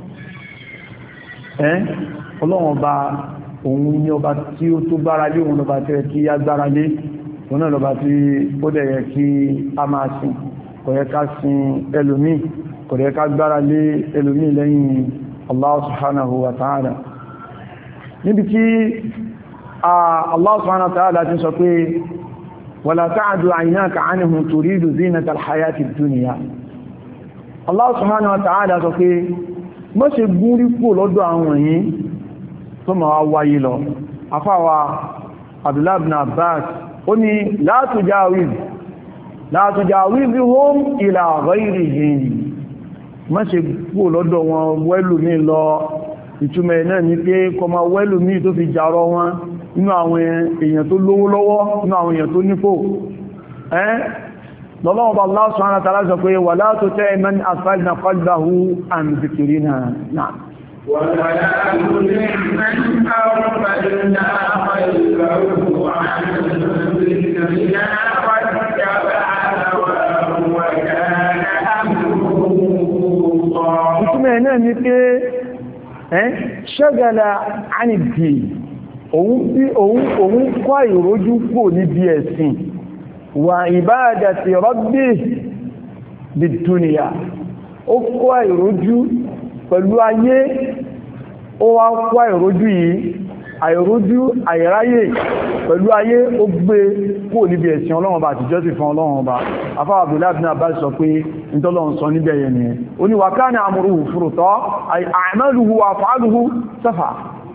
ọlọ́run ọba òun ní ọba tí ó tó gbára lé òun lọba tẹ́ kí á gbára lé òun náà lọba tí ó dẹ̀ yẹ kí a máa sìn kò yẹ ká sin ẹlòmí kò yẹ ká gbára lé ẹlòmí lẹ́yìn Allah subhanahu wa ta'ala níbi tí Allah subhanahu wa ta'ala ti sọ pé wala ta'du 'aynaka 'anhum turidu zinata al-hayati ad-dunya Allah subhanahu wa ta'ala sọ pé mọ́ ṣe gúnrí kò lọ́dọ̀ àwọn yìí tó ma wá wáyé lọ afáwa Abdullah ibn Abbas ó ní la tujawiz la tujawizhum ila ghayrihim má ṣe kú lọ́dọ̀ wọn wẹ́lù ní lọ ìtumẹ̀ náà ní pé kọ ma wẹ́lù ní tó fi jàrọ wọn inú àwọn èèyàn tó lówó lọ́wọ́ inú àwọn èèyàn tó nípò ẹ́ lọ́lọ́wọ́ Allah subhanahu wa ta'ala sọ pé wala tuti' man aghfalna qalbahu an dhikrina náà وَلَا تُطِعْ مَنْ أَغْفَلْنَا قَلْبَهُ عَنْ ذِكْرِنَا وَاتَّبَعَ هَوَاهُ وَكَانَ أَمْرُهُ فُرُطًا. ìtumọ̀ náà ni pé ṣagala 'an ad-din òun kọ́ ìrójú kò níbi ẹ̀sìn wa ibadati rabbih bid-dunya ó kọ́ ìrójú pẹ̀lú ayé ó wá kó àìrójú yìí àìrójú àìráyè pẹ̀lú ayé ó gbé kó níbi ẹ̀sìn Ọlọ́run Ọba àtijọ́ sí fún Ọlọ́run Ọba afáwà Abdullahi ibn Abbas sọ pé ìtọ́lọ́run sọ níbẹ̀ yẹn nìyẹn ó ní wa kana amruhu furta a'maluhu wa af'aluhu safa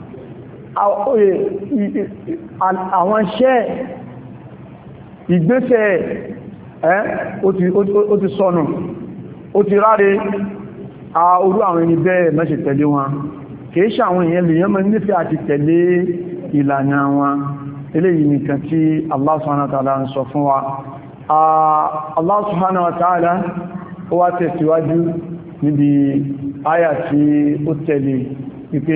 àwọn iṣẹ́ ìgbésẹ̀ ẹ́ ó ti sọnù ó ti ráre orú àwọn ẹni bẹ́ẹ̀ má ṣe tẹ̀lé wọn kìí ṣe àwọn èèyàn lè yán mọ́ nífẹ́ àti tẹ̀lé ìlànà wọn eléyìí nìkan tí Allah subhanahu wa ta'ala ń sọ fún wa Allah subhanahu wa ta'ala ó wá tẹ̀síwájú níbi áyà tí ó tẹ̀lé wípé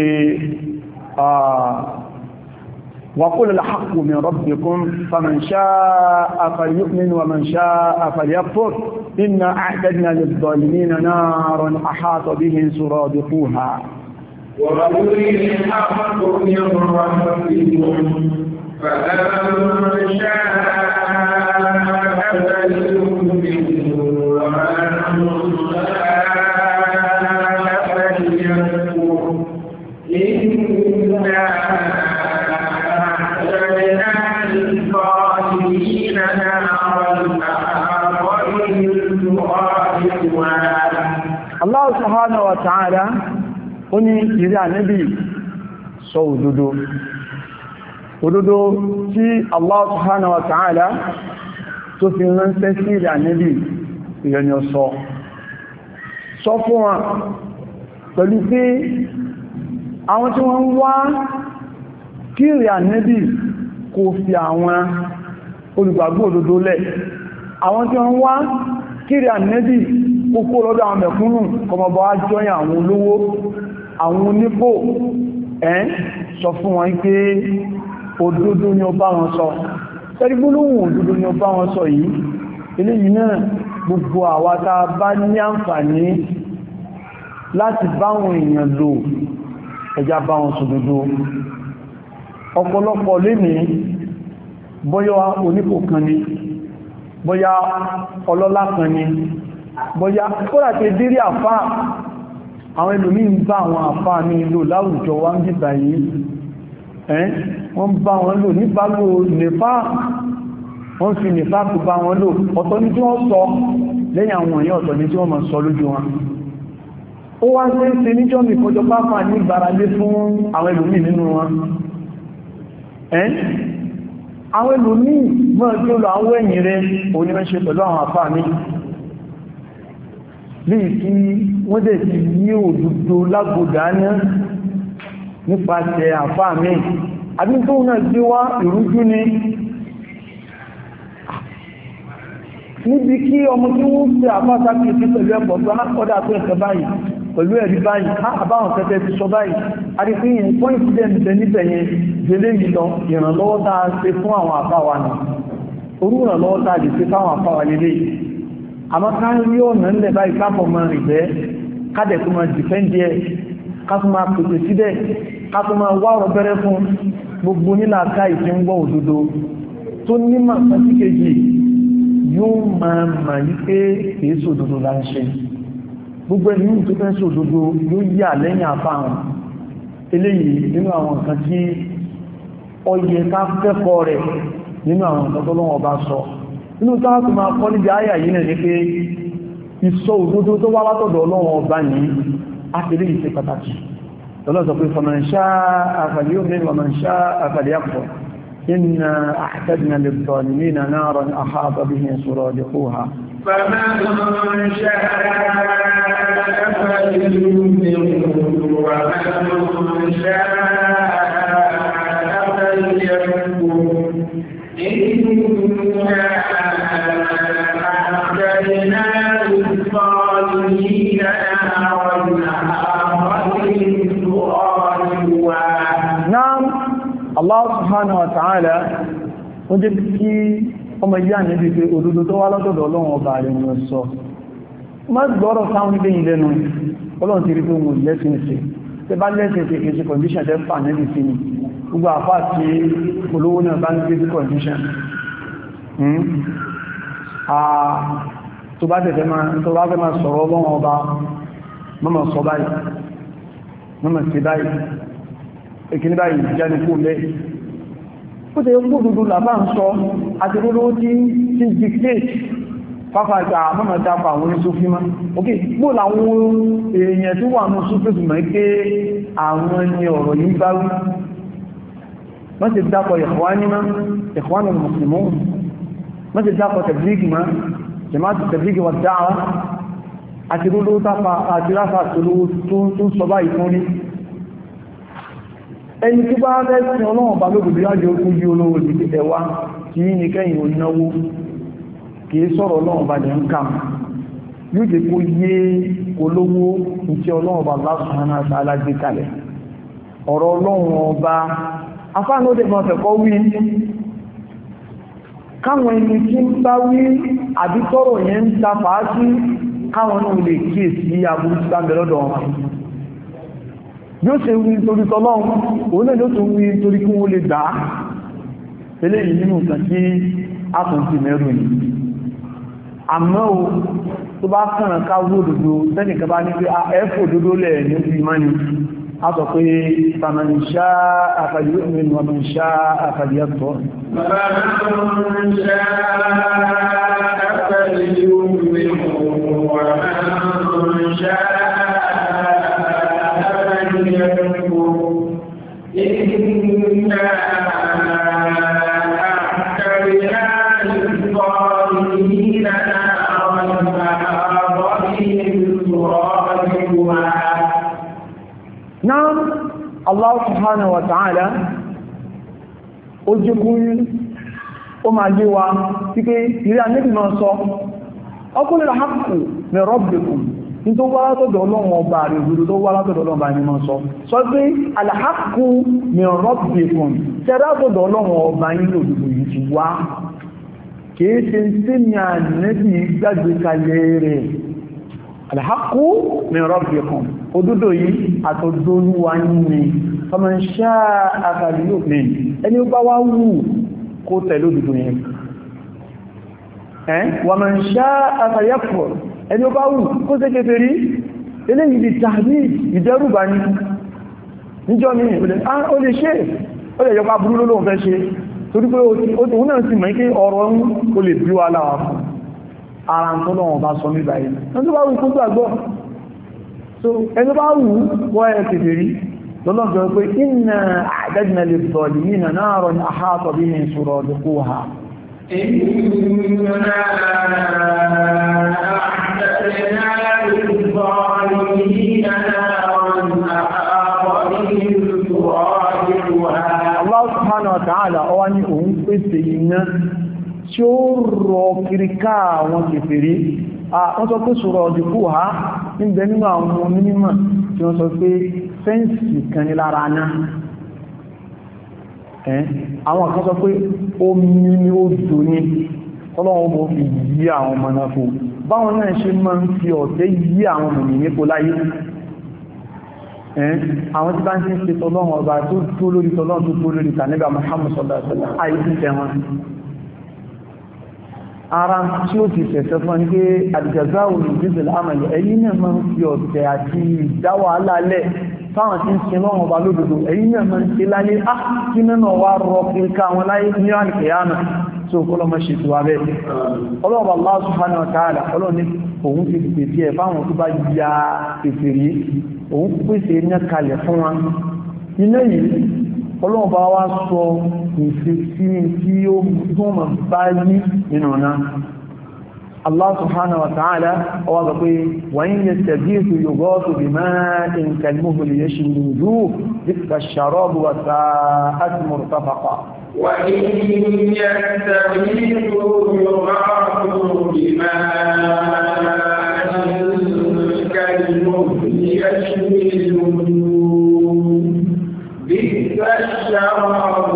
وقل الحق من ربكم فمن شاء فليؤمن ومن شاء فليكفر إنا أعتدنا للظالمين نارا أحاط بهم سرادقها وقل الحق من ربكم فمن شاء فليؤمن ومن Allah subhanahu wa ta'ala ó ní ìrí ànábì sọ òdodo òdodo tí Allah subhanahu wa ta'ala tó fi ránṣẹ́ sí ìrí ànábì ìrẹni ọ̀sọ́ sọ fún wọn pẹ̀lú pé àwọn tí wọ́n ń wá kí ìrí ànábì kò fi àwọn olùgbàgbọ́ òdodo lẹ̀ àwọn tí wọ́n ń wá kí ìrí ànábì kókó lọ́dọ̀ àwọn mẹ̀kúnnù kọmọbọ̀ ájọ́yìn àwọn olówó àwọn onípò ẹ́ sọ fún wọn pé òdodo ni ó bá wọn sọ tẹ́rígbólóhùn òdodo ni ó bá wọn sọ yìí eléyìí náà gbogbo àwátá bá ní àǹfààní láti báwọn èèyàn lò ẹjá bá wọn sòdodo ọ̀pọ̀lọpọ̀ lénìí bóyá onípò kan ni bóyá ọlọ́lá kan ni bóyá kódà tí dírí àfá àwọn ẹlòmí ń bá àwọn àfá ní ìlò láwùjọ wá ń gbígbà yìí ẹ́n wọ́n bá wọn lò nígbàlò nìfá wọ́n fi nìfá tó bá wọn lò ọ̀tọ̀ ní tí wọ́n sọ lẹ́yìn àwọn èèyàn ọ̀tọ̀ ní tí wọ́n mọ̀ sọ lójú wọn ó wá ń ṣe níjọ́ mi kọjọ pápá ní ìgbáralé fún àwọn ẹlòmí nínú wọn ẹ́n àwọn ẹlòmí mọ́ tí ó lọ àwọn ẹ̀yìn rẹ̀ òní wọ́n ṣe pẹ̀lú àwọn àfá mi bí kí wọ́n dẹ̀ ti yí òdúdó lágbòdá ní nípasẹ̀ àfá mi àbí tó náà gbé wá ìrújú ni níbi kí ọmọ tí wọ́n fẹ́ àfá sákìí sí pẹ̀lú ẹ̀pọ̀ tó ọdá tó ẹ̀kẹ́ báyìí pẹ̀lú ẹ̀rí báyìí àbáwọn kẹtẹ ti sọ báyìí àrífíyìn pọ́ìntì dẹ̀ níbẹ̀ níbẹ̀ yẹn délé yìí lọ ìrànlọ́wọ́ tá a ṣe fún àwọn àfáwà náà orú ìrànlọ́wọ́ tá a lè ṣe fáwọn àfáwà lélẹ̀ àmọ́ ká rí ọ̀nà ńlẹ̀ báyìí kápọ̀ máa rìn bẹ́ kádẹ̀ tó máa dìfẹ́ndì ẹ̀ ká tó máa pèsè síbẹ̀ ká tó máa wá ọ̀rọ̀ bẹ̀rẹ̀ fún gbogbo nílà ká ìfẹ́ ń gbọ́ òdodo tó nímọ̀ sí kejì yóò máa mà yí pé kìí sòdodo là ń ṣe gbogbo ẹni tó fẹ́ sòdodo yóò yà lẹ́yìn àfáhàn eléyìí nínú àwọn nǹkan tí ó yẹ ká kẹ́kọ̀ọ́ rẹ̀ nínú àwọn nǹkan tó lọ́wọ́ bá sọ inú táwọn tó máa kọ́ níbi àyà yìí náà ní pé ìsọ òdodo tó wá látọ̀dọ̀ Ọlọ́run ọba yìí á ti rí ìṣe pàtàkì lọ́lọ́ sọ pé faman sha'a falyu'min wa man sha'a falyakfur inna a'tadna lit-talimina naran ahata bihim suradiquha فمن شاء فليؤمن ومن شاء فليكفر إنا أعتدنا للظالمين نارا أحاط بهم سرادقها. نعم الله سبحانه وتعالى وجد في ọmọ ìyá níbi pé òdodo tó wá lọ́dọ̀dọ̀ Ọlọ́run ọba rẹ̀ ni ó sọ má gbọ́rọ̀ sáwọn níbẹ̀ yìí lẹ́nu Ọlọ́run ti rí pé wọn lẹ́sìn ṣe tẹ bá lẹ́sìn ṣe kìí ṣe condition tẹ́ fà níbi sí ni gbogbo àfáà tí olówó náà bá ń gbé sí condition tó bá fẹ́ máa sọ̀rọ̀ Ọlọ́run ọba mọ́mọ̀ sọ báyìí mọ́mọ̀ sí báyìí ìkíní báyìí jẹ́nu kó lẹ́ ó tẹ́ kó dúdú làbá ń sọ àti rúrú tí tí dictate fáfàtà mọ́mọ̀ dápa àwọn oníṣòfí má ok gbó làwọn èèyàn tó wà ní ṣúfẹ́sì mọ̀ pé àwọn ni ọ̀rọ̀ yìí bá wí wọ́n ti dápọ̀ ìkwáni má ìkwáni mùsùlùmí wọ́n ti dápọ̀ tẹ̀blígì má jamaatu tẹ̀blígì wà dáa àti rúrú tápa àti ráfà tó sọ báyìí fún ní ẹni tí bá rẹ̀ sí ọlọ́wọ̀n bá lóògbé lájẹ́ ó kún jí olówó ìdí ẹwà tí yí ní kẹ́yìn onáwó kìí sọ̀rọ̀ ọlọ́wọ̀n bá jẹ́ ń kàm yóò jẹ́ kó yé olówó tí ọlọ́wọ̀n bá lásùnánà alágbé kalẹ̀ ọ̀rọ̀ ọlọ́wọ̀n ọba afánódé mọ́ fẹ̀kọ́ wí káwọn ẹni tí ń bá wí àbí tọ́rọ̀ yẹn ń ta fàájú káwọn náà lè kíyèsí aburú tí bá ń bẹ lọ́dọ̀ wọn yóò ṣe wí torí tọ́lọ́run òun náà yóò tún wí torí kí wọ́n lè gbà á eléyìí nínú nǹkan tí a tún ti mẹ́rù ní àmọ́ o tó bá kànràn káwó òdòdó tẹ́nìkan bá ní pé ẹ̀fò òdòdó lẹ̀ ní ti mọ́ni a sọ pé fàmàníṣá àfàdíyàn wàmàníṣá àfàdíyàtọ̀ Allah subhanahu wa ta'ala ó jẹ́ kún ó máa yé wa tí pé ìrí Ànábì máa sọ ọkùnrin al-haqqu min rabbikum ní tó wá látọ̀dọ̀ Ọlọ́run ọba rẹ̀ òjòdó tó wá látọ̀dọ̀ Ọlọ́run ọba ní máa sọ sọ pé al-haqqu min rabbikum tẹ́rà látọ̀dọ̀ Ọlọ́run ọba yìí lòdòdó yìí ti wá kìí ṣe tí ní Ànábì gbàgbé kalẹ̀ rẹ̀ al-haqqu min rabbikum òdodo yìí àtọ̀dọ̀lúwa ní faman sha'a falyu'min ẹni ó bá wá wù kó tẹ̀lé òdodo yẹn ẹ́n wa man sha'a falyakfur ẹni ó bá wù kó ṣe kèfèrí eléyìí di tahdid ìdẹ́rùbà ní níjọ́ ní ó lè ṣe ó lè yọpa burú lóòrùn fẹ́ ṣe torí pé òun náà sì mọ̀ kí ọ̀rọ̀ ó lè bí wa láwá fún ara ń tọ́lọ́wọ̀n bá sọ nígbà yìí ẹni tó bá wù kó gbàgbọ́ so ẹni bá wù wọ́n ẹ̀ kèfèrí lọ́lọ́gbẹ̀ pé inna a'dadna lis-salimina naran ahata bihim suradiquha inna a'dadna lis-salimina naran ahata bihim suradiquha Allah subhanahu wa ta'ala ọwá ní òun pèsè iná tí ó rọ kìríká àwọn kèfèrí wọ́n sọ pé sọ̀rọ̀ ọdìkú ha ń bẹ nínú àwọn onímọ̀ tí wọ́n sọ pé fẹ́ǹsì kan ní lára náà àwọn kan sọ pé omi ni ó dò ní ọlọ́wọ́n mọ́ fi yí àwọn ọmọ náà fún báwọn náà ṣe máa ń fi ọ̀tẹ́ yí àwọn ọmọ nípo láyé àwọn tí bá ń ṣe tọ́lọ́wọ́n ọba tó tó lórí tọ́lọ́wọ́n tó tó lórí tàníbà Muhammad sallallahu alaihi wasallam àìsí ara tí ó ti fẹ̀fẹ́ fún ní pé àdìjàzáwò ní jíjìlá àmàlẹ̀ ẹ̀yìn náà máa ń fi ọ̀tẹ̀ àti ìdáwà alálẹ̀ fáwọn tí ń ṣe lọ́wọ́ bá lódodo ẹ̀yìn náà máa ń ṣe láyé á kí nínú wá rọ kíríká wọn láyé ní àríkẹ̀yàmà tó kọ́lọ́mọ́ ṣe tó abẹ́ ọlọ́ọ̀bà Allah subhanahu wa ta'ala ọlọ́ni òun ti pèsè ẹ̀ fáwọn tó bá ya èfèrè òun pèsè ní kalẹ̀ fún wa iná yìí ọlọ́run bá wá sọ ìfẹ́sí tí ó mọ̀ bá yí nínú náà Allah subhanahu wa ta'ala ọwá sọ pé wọ́n yí tẹ̀bíẹ̀tù yóò bí máa in kalmuhul yashmudu díkà ṣàrọ́bù wa sa'at murtafaqa وإن يستغيثوا يغاثوا بماء كالمهل يشوي الوجوه بئس الشراب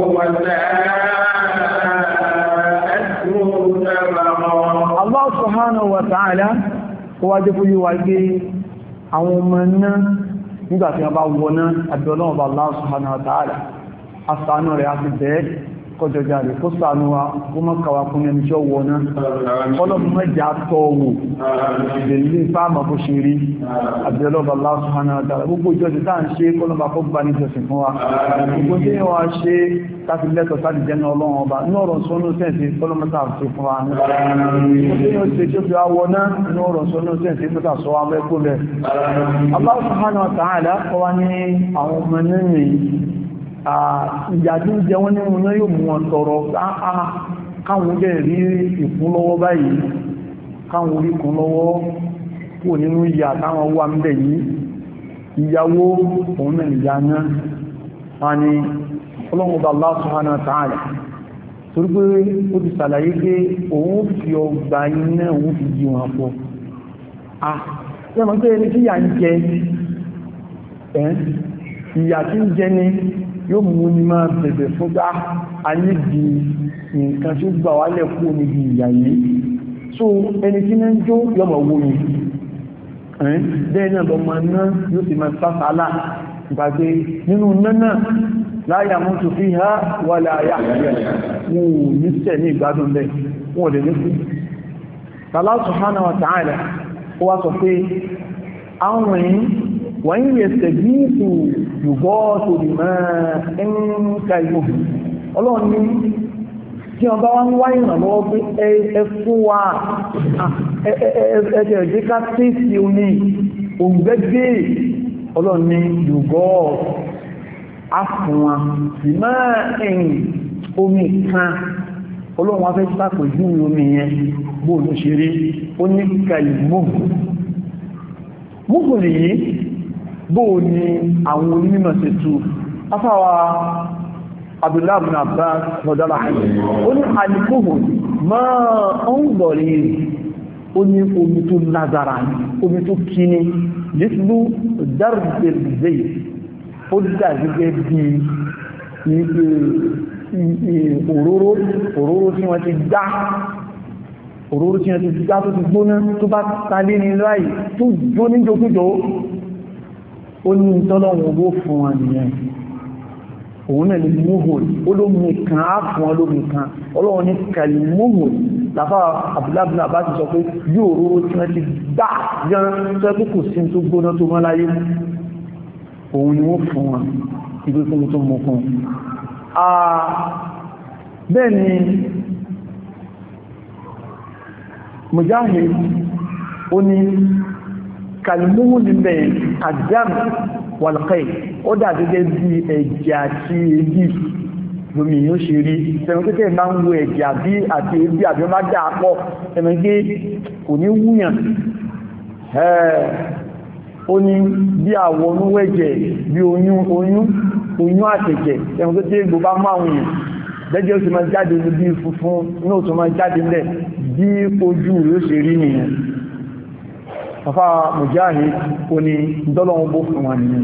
وساءت مرتفقا. Allah subhanahu wa ta'ala wá jẹ́ fún yíwa gbé àwọn ọmọ náà nígbàtí wọ́n bá wọ́ná àbí Ọlọ́run bá Allah subhanahu wa ta'ala asánú rẹ̀ àti bẹ́ẹ̀ kọjọ jáde kó ṣàánú wa kó mọ́ kàwà fún ẹni tí ó wọ náà ọlọ́pù mẹ́jà tọ́wò ìdèlé fáàmà bó ṣe rí àbẹ̀lọ́bà Allah subhanahu wa ta'ala gbogbo ìjọsìn táà ń ṣe kọ́lọ́bà kó gbà ní ìjọsìn fún wa gbogbo tí wọ́n ṣe láti lẹ́tọ̀ sáàdì jẹ́ náà ọlọ́run ọba ní ọ̀rọ̀ sọ́nù sẹ́ǹsì kọ́lọ́mọ́ta àti fún wa ní ọdún tí ó fi àwọ̀ náà ní ọ̀rọ̀ sọ́nù sẹ́ǹsì pẹ́ta sọ wa mẹ́kún rẹ̀ Allah subhanahu wa ta'ala kọ́ wa ní àwọn ọmọ nínú ìyà tí ń jẹ wọ́n ní wọn yóò mú wọn tọrọ káwọn jẹ́ rí ìkún lọ́wọ́ báyìí káwọn orí kún lọ́wọ́ kò nínú ìyà táwọn wà ń bẹ̀ yìí ìyàwó òun náà ìyà náà wọ́n ni ọlọ́run Allah subhanahu wa ta'ala torí pé ó ti sàlàyé pé òun fi ọgbà iná òun fi jí wọn pọ̀ ah lẹ́mọ̀ pé ẹni tí ìyà ń jẹ ìyà tí ń jẹ ni yóò mú ní máa bẹ̀bẹ̀ fún bá a níbi nǹkan tí ó gbà wálẹ̀ kú níbi ìyà yìí so ẹni tí náà ń jó yọmọ̀ owó ni bẹ́ẹ̀ náà lọ́mọ náà yóò sì máa sásàálà ìgbàgbé nínú náà la yamutu fiha wala yahya wọn ò ní sẹ̀ ní ìgbádùn bẹ́ẹ̀ wọn ò lè ní kú Allah subhanahu wa ta'ala ó wá sọ pé àwọn èyí wọ́n yẹ tẹ̀gbìtù yùgọ́ọ̀tò ìmọ̀ ẹ̀ǹkà ìmọ̀ ọlọ́run ní tí wọ́n bá wọ́n wáyé ìrànlọ́wọ́ pé ẹ fún wa ẹ̀ẹ̀ẹ̀ ẹ̀dẹ́ká tẹ́sí omi òǹgbẹ́gbẹ́ ọlọ́run ní yùgọ́ọ̀tò afúnwa ìmọ̀ ẹ̀ǹ omi kan ọlọ́run wá fẹ́ sàpèjú omi yẹn bóòlù ṣe rí ó ní kàìmọ̀ múkùnrin yìí bóò ni àwọn onímọ̀ ṣe tú afáwa Abdullah ibn Abbas rọ̀dọ́lá ó ní alìkóhù máa ń gbọ̀rí ó ní omi tó lágbára omi tó kíní lítlú darbel ó dà gẹ́gẹ́ bí òróró òróró tí wọ́n ti dá òróró tí wọ́n ti dá tó ti gbóná tó bá tàlé ní láì tó jó ní jókújó ó ní tọ́lọ́wọ́ owó fún wọn nìyẹn òun náà ni múhùn olómi kan á fún olómi kan ọlọ́wọ́ ní kàlì múhùn láfá àbúlábùlá bá ti sọ pé yóò róró tí wọ́n ti gbá yán tó ẹkù kò sí tó gbóná tó mọ́ láyé òun ni wọ́n fún wọn ibi fún tó mọ́ fún bẹ́ẹ̀ ni Mujahid ó ní kàlìmúhù nílẹ̀ àjám wàlùkẹ́ ó dà gẹ́gẹ́ bí ẹ̀jẹ̀ àti èébì lómi yóò ṣe rí ṣẹ̀rùn kékeré máa ń wo ẹ̀jẹ̀ àbí àti èébì àbí ọmọ dá pọ̀ ẹ̀mẹ́gẹ́ kò ní wúyàn ó ní bí àwọn onúwẹ̀jẹ̀ bí oyún oyún oyún àtẹ̀jẹ̀ ṣẹ̀rùn kékeré gbogbo bá máa wùyàn lẹ́jẹ́ ó sì máa jáde ní bí funfun náà tó máa jáde lẹ̀ bí ojú rẹ̀ ó ṣe rí nìyẹn afá Mujahid ó ní dọ́lọ́wọ́ bó fún wa nìyẹn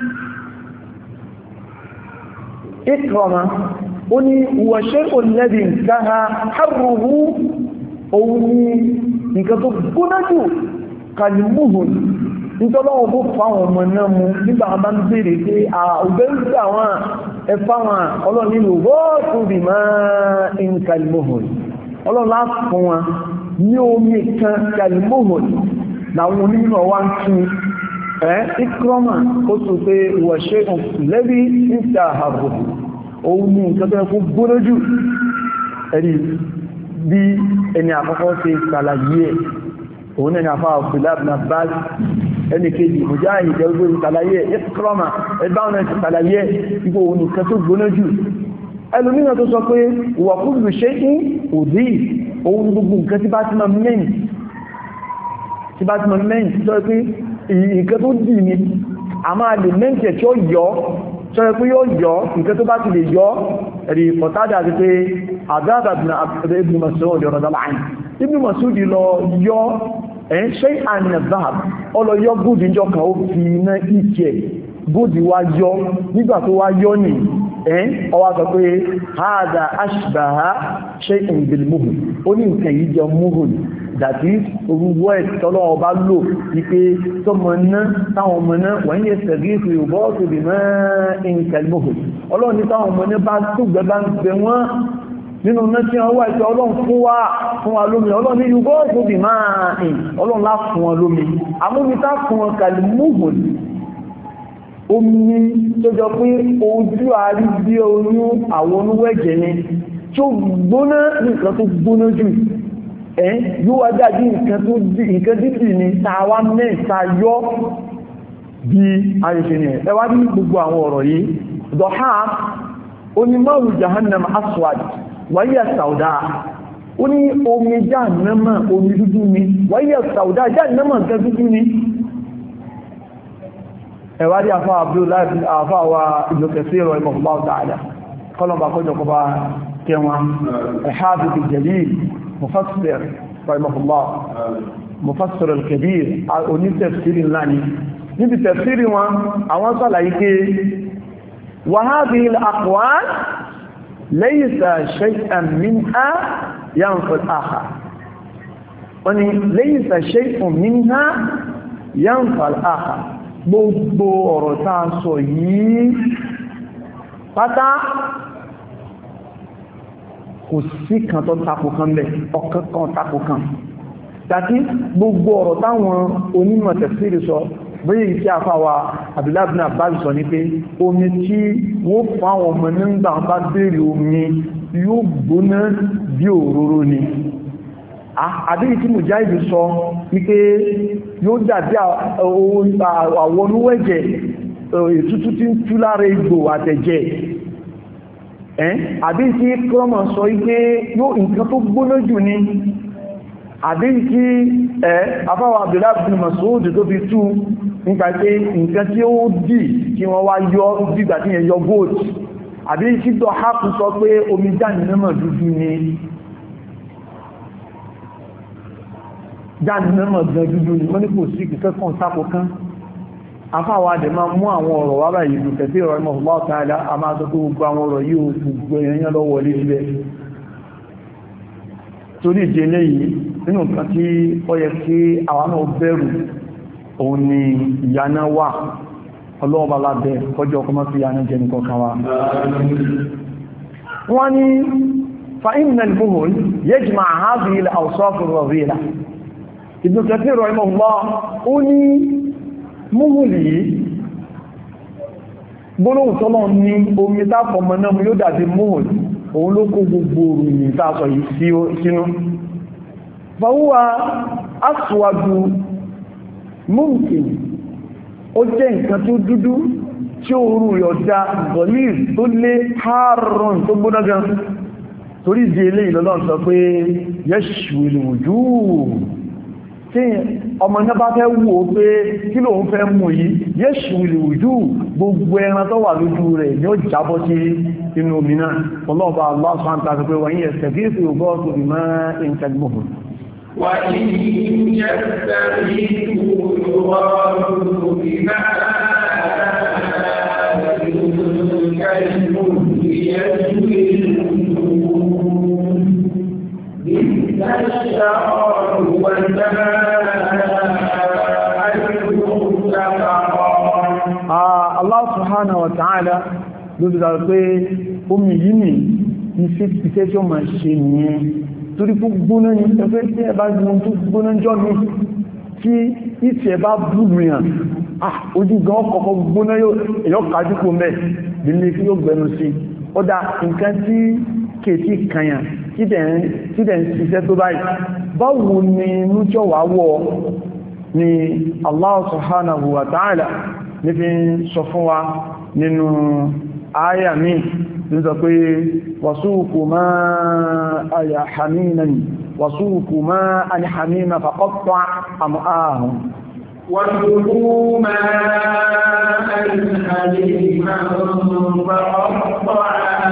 Ikrama ó ní wọ̀ṣẹ́ olẹ́bí káha harruhu òun ní nǹkan tó gbóná jù kalimuhun nítọ́lọ́wọ́ bó fáwọn ọmọ náà mú nígbà wọn bá ń bèèrè pé àwùgbẹ́ ń gbà wọn ẹfà wọn ọlọ́run nínú wọ́ọ̀tù bí máa ń kalimuhun ọlọ́run láti fún wọn ní omi kan kalimuhun láwọn onímọ̀ wá ń tún ẹ́ Ikrama ó tún pé wọ̀ṣẹ́ lẹ́bí ìta àbò òun ní nǹkan tó ẹkùn gbóná jù ẹ̀rí bí ẹni àkọ́kọ́ ṣe ṣàlàyé ẹ̀ òun ẹni àfáà Abdullah ibn Abbas ẹni kejì Mujahid ẹgbẹ́ ìṣàlàyé Ikrama ẹgbàwọn ẹ̀ ṣàlàyé ipò òun nìkan tó gbóná jù ẹlòmínà tó sọ pé wa kullu shay'in òdí òun gbogbo nǹkan tí bá ti máa mẹ́yìn tí bá ti mọ̀ mẹ́yìn tó rẹ̀ pé nǹkan tó dì ní a máa lè mẹ́ǹtẹ̀ tí ó yọ tó rẹ̀ pé yóò yọ nǹkan tó bá ti lè yọ rí pọ̀tádà àti pé àdáàdà Ibn Mas'ud radiyallahu anhu Ibn Mas'ud lọ yọ ẹ̀ ṣe ànàbàb ọlọ yọ gúdì jọ kan ó fi iná ìkẹ́ gúdì wá yọ nígbà tó wá yọ ní ẹ́n ọwá sọ pé hádà ashbaha shay'in bil muhul ó ní nǹkan yìí jọ muhul dàbí orúwọ ẹ̀tọ́lọ́ ọba lò wípé tọmọ náà táwọn ọmọ náà wọ́n yẹ sẹ̀rí ìfì òbọ́ọ̀tò bí mọ́ nǹkan muhul ọlọ́run ní táwọn ọmọ náà bá túgbẹ́ bá ń gbẹ wọ́n nínú náà tí wọ́n wá ìtọ́ ọlọ́run fún wa fún wa lómi ọlọ́run ní òbọ́ọ̀tò bí máa ń ọlọ́run lá fún wọn lómi amúnitá fún wọn kàlí muhul omi tó jọ pé ojú àárí bí oyún àwọn onúwẹ̀jẹ̀ ni tó gbóná nǹkan tó gbóná jù ẹ́ yóò wá dájú nǹkan dídì ní tàwa mẹ́ta yọ́ bí àríṣẹ́ ni ẹ wá ní gbogbo àwọn ọ̀rọ̀ yìí dọ̀há onímọ̀rù jahannam aswad wáyé sauda ó ní omi jahannama omi dúdú ni wáyé sauda jahannama nǹkan dúdú ni ẹ̀wádí àfá Abdullahi àfá wa Ibn Kathir rahimahullah ta'ala kọlọ̀bà kọjọ kọba kẹwọn al-Hafiz al-Jalil mufassir rahimahullah mufassir al-Kabir oní tafsiri ńlá ni níbi tafsiri wọn àwọn sọ́làyé pé wa hadhihi al-aqwal laysa shay'an minha yanfi al-akhar wọ́n ni laysa shay'un minha yanfi al-akhar gbogbo ọ̀rọ̀ táa sọ yìí pátá kò sí kan tó tako kan lẹ̀ ọ̀kan kan tako kan tàbí gbogbo ọ̀rọ̀ táwọn onímọ̀ tafsiri sọ bóyí tí a fáwà Abdullah ibn Abbas sọ ní pé omi tí wọ́n fún àwọn ọmọ nígbà bá bèèrè omi yóò gbóná bí òróró ni àbí tí Mujahid sọ wípé yóò dàbí àwọn olúwẹ̀jẹ̀ ètútù tí ń tú lára egbò àtẹ̀jẹ̀ àbí tí kọ́mọ̀ sọ wípé yóò nǹkan tó gbóná jù ní àbí tí ẹ afáwà Abdullah ibn Mas'ud tó fi tú nípa pé nǹkan tí ó dì tí wọ́n wá yọ dígbà tí yẹn yọ gold àbí tí dọ̀ hápù sọ pé omi jáde náà dúdú ni jáde mẹ́mọ̀ gan dúdú ní wọ́n ní kò sí ìkẹ́kàn sápò kan afáwà dẹ̀ máa mú àwọn ọ̀rọ̀ wá báyìí ìlú tẹ̀sí ọ̀rọ̀ ìmọ̀ ọ̀pọ̀ ọ̀tàdá a máa sọ pé gbogbo àwọn ọ̀rọ̀ yìí gbogbo èèyàn lọ wọlé síbẹ̀ torí ìdí eléyìí nínú nǹkan tí ó yẹ kí àwa náà bẹ̀rù òun ni ìyáná wà ọlọ́ọ̀bá lábẹ́ kọjọ́ ọkọ̀ mọ́ sí ìyáná jẹ́ nìkan kan wa wọ́n ní فإن المهل يجمع هذه الأوصاف الرذيلة Ibn Kathir rahimahullah ó ní múhùlì gbólóhùn tọ́lọ́ ní omi tápọ̀mọ̀ náà mú yóò dàbí múhùlì òun ló kó gbogbo òrùn tààsọ̀ yìí sínú fàwúwa aswadu mumkin ó jẹ́ nǹkan tó dúdú tí ó rú yọ̀dá gọ̀lìr tó lé harron tó gbóná gan torí ìdí ilé ìlọ́lọ́ sọ pé yashwil wujuh tí ọmọ náà bá fẹ́ wò ó pé kí ló ń fẹ́ mú yìí yashwil wujuh gbogbo ẹran tó wà lójú rẹ̀ ni ó jábọ́ sí inú omi náà ọlọ́ọ̀bá Allah subhanahu wa ta'ala pé wọ́n yẹ sẹ̀fíìsì ògbọ́ọ̀tò ìmọ̀ ìǹkẹ́gbọ̀n وإن يستغيثوا يغاثوا بماء كالمهل يشوي الوجوه بئس الشراب Allah subhanahu wa ta'ala ló bí dára pé omi yìí ni iṣẹ́ tí ó máa ṣe nìyẹn torí fún gbóná ní ẹgbẹ́ tí ẹ bá gbóná tó gbóná jọ ní tí ìtì ẹ bá búrúyàn ojú gan kọ̀kọ́ gbóná yóò kájúkò mẹ́ nílé kí yóò gbẹnu sí ó dá nǹkan tí kèsí kanyàn tí dẹ̀ ń ṣiṣẹ́ tó báyìí báwo ni nújọ́ wà wọ́ ni Allah subhanahu wa ta'ala ní fi sọ fún wa nínú àyà mi ní sọ pé wàsúùkù máa àyà haminan wàsúùkù máa àni hamina faqatta am'ahum وَسُقُوا مَاءً حَمِيمًا فَقَطَّعَ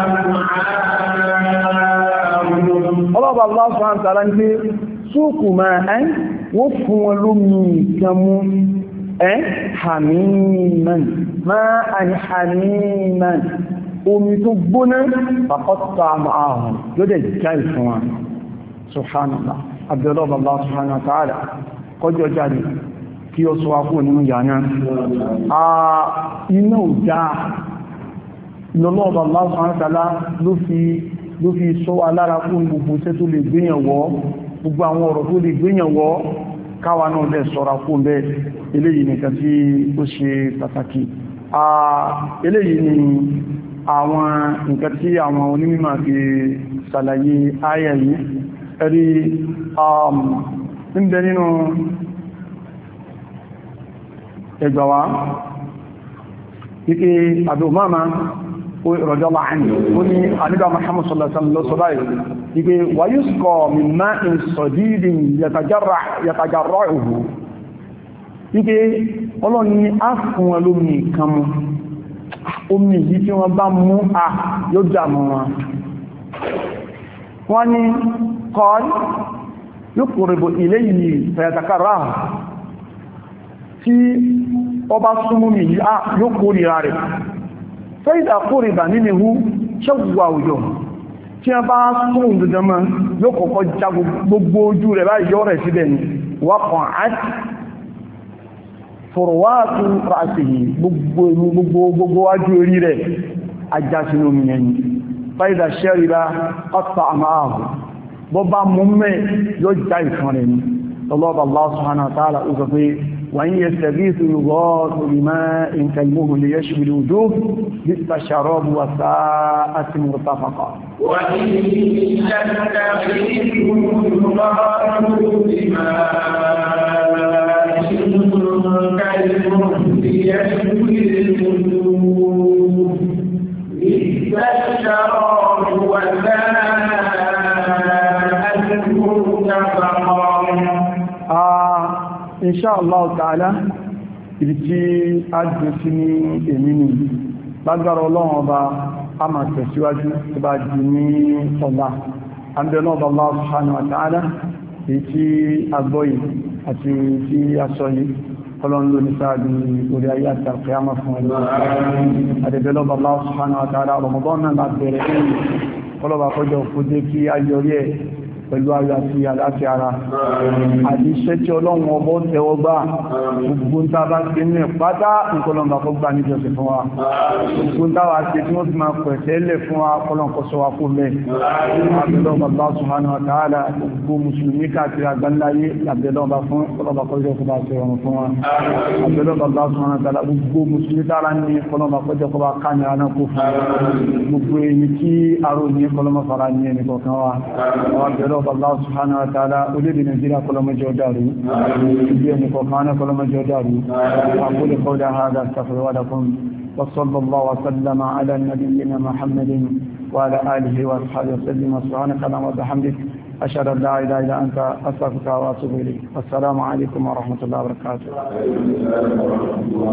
أَمْعَاءَهُمْ ọlọ́bàá Allah subhanahu wa ta'ala ń pé súùkù máa ẹ́ wọ́n fún wọn lómi ìkẹmú ẹ́ hamiman máa àni hamiman omi tó gbóná faqatta ma'ahum yóò dẹ̀ já ìfún wa subhanallah abdullahi allah subhanahu wa ta'ala kọjọ jáde kí ó sọ akó nínú yàná iná ò já lọ́lọ́ọ̀bà allah subhanahu wa ta'ala ló fi ló fi sọ alára fún gbogbo iṣẹ́ tó lè gbéyànwọ́ gbogbo àwọn ọ̀rọ̀ tó lè gbéyànwọ́ káwa náà lẹ́ sọ́ra fún bẹ́ eléyìí nìkan tí ó ṣe pàtàkì eléyìí ni àwọn nǹkan tí àwọn onímọ̀ fi ṣàlàyé ayà yìí ẹ̀rí ń bẹ nínú ẹgbàwá ike Abu Umama rọ̀jọ́lá àní ó ní àníbà Muhammad sallallahu alaihi wasallam ló sọ báyìí ike wa yusqa min ma'in sadidin yatajarra'uhu ike ọlọ́ni ní á fún ẹlómi kan mú omi yìí tí wọ́n bá mú à yóò dàmù wọn wọ́n ní qal yuqribu ilayhi fayatakarrah tí ọba súnmú mi yìí yóò kórìíra rẹ̀ fẹ́ìdà kórìíra nínú ihu ṣẹ́gbùgbà òjò tí a bá sún dandanmọ́ yóò kọ́kọ́ já gbogbo ojú rẹ̀ báyìí yọ́ rẹ̀ síbẹ̀ ni wákan àti fọ̀rọ̀wáàtú rásìhì gbogbo wájú orí rẹ̀ ajá sínú omi ẹni fẹ́ìdà ṣẹ́rìíra ọ̀tà àmáàhù bọ́ bá mú mẹ́ yóò já ìfọn rẹ̀ ni ọlọ́ọ̀bà Allah subhanahu wa ta'ala ó sọ pé وإن يستغيثوا يغاثوا بماء كالمهل يشوي الوجوه بئس الشراب وساءت مرتفقا وإن يستغيثوا يغاثوا بماء كالمهل يشوي الوجوه بئس الشراب وساءت مرتفقا Insha Allah ta'ala ibi tí a jù sí ní èmì ni lágbára ọlọ́run ọba a máa tẹ̀síwájú tó bá jù ní ọba àbẹ̀lọ́ ọba Allah subhanahu wa ta'ala èyí tí a gbọ́yì àti tí a sọ yìí ọlọ́run ló ní sáàbí orí ayé àti àkíyàmá fún ẹlọ́ àdẹ̀bẹ̀lọ́ ọba Allah subhanahu wa ta'ala Ramadan náà láti bẹ̀rẹ̀ lẹ́yìn ọlọ́ba kọjọ kó jẹ́ kí a yọrí ẹ̀ pẹ̀lú ayọ̀ àti àláti ara àti iṣẹ́ tí ọlọ́run ọbọ̀ tẹ́wọ́ gbá gbogbo ń tàbá sí ní pátá nǹkan kọ́ gbá ní jọsìn fún wa gbogbo ń tàbá sí tí wọ́n ti máa pẹ̀sẹ̀ lẹ̀ fún wa kọ́lọ̀kọ́ sọ wa fún mẹ́ àbẹ̀lọ́bà subhanahu wa ta'ala gbogbo mùsùlùmí káàkiri àgbáńláyé àbẹ̀lọ́bà fún ọlọ́bà kọjọ́ kọba sí ọrùn fún wa àbẹ̀lọ́bà subhanahu wa ta'ala gbogbo mùsùlùmí tára ní kọlọ́bà kọjọ́ kọba káàní àná kó fún gbogbo èyí tí arò ní kọlọ́mọ́ fara ní ẹnì kọ̀ọ̀kan wa àbẹ̀lọ́ Allah subhanahu wa ta'ala orílẹ̀ Nàìjíríà kọlọmọjọ́ dàrú ibi ẹni kọ̀ọ̀kan kọlọmọjọ́ dàrú aqulu qawli hadha astaghfirullaha lakum wa sallallahu wa sallama ala nabiyyina Muhammadin wa ala alihi wa ashabihi wa sallam subhanaka wa bihamdika ashhadu an la ilaha illa anta astaghfiruka wa atubu ilayk assalamu alaykum wa rahmatullahi wa barakatuh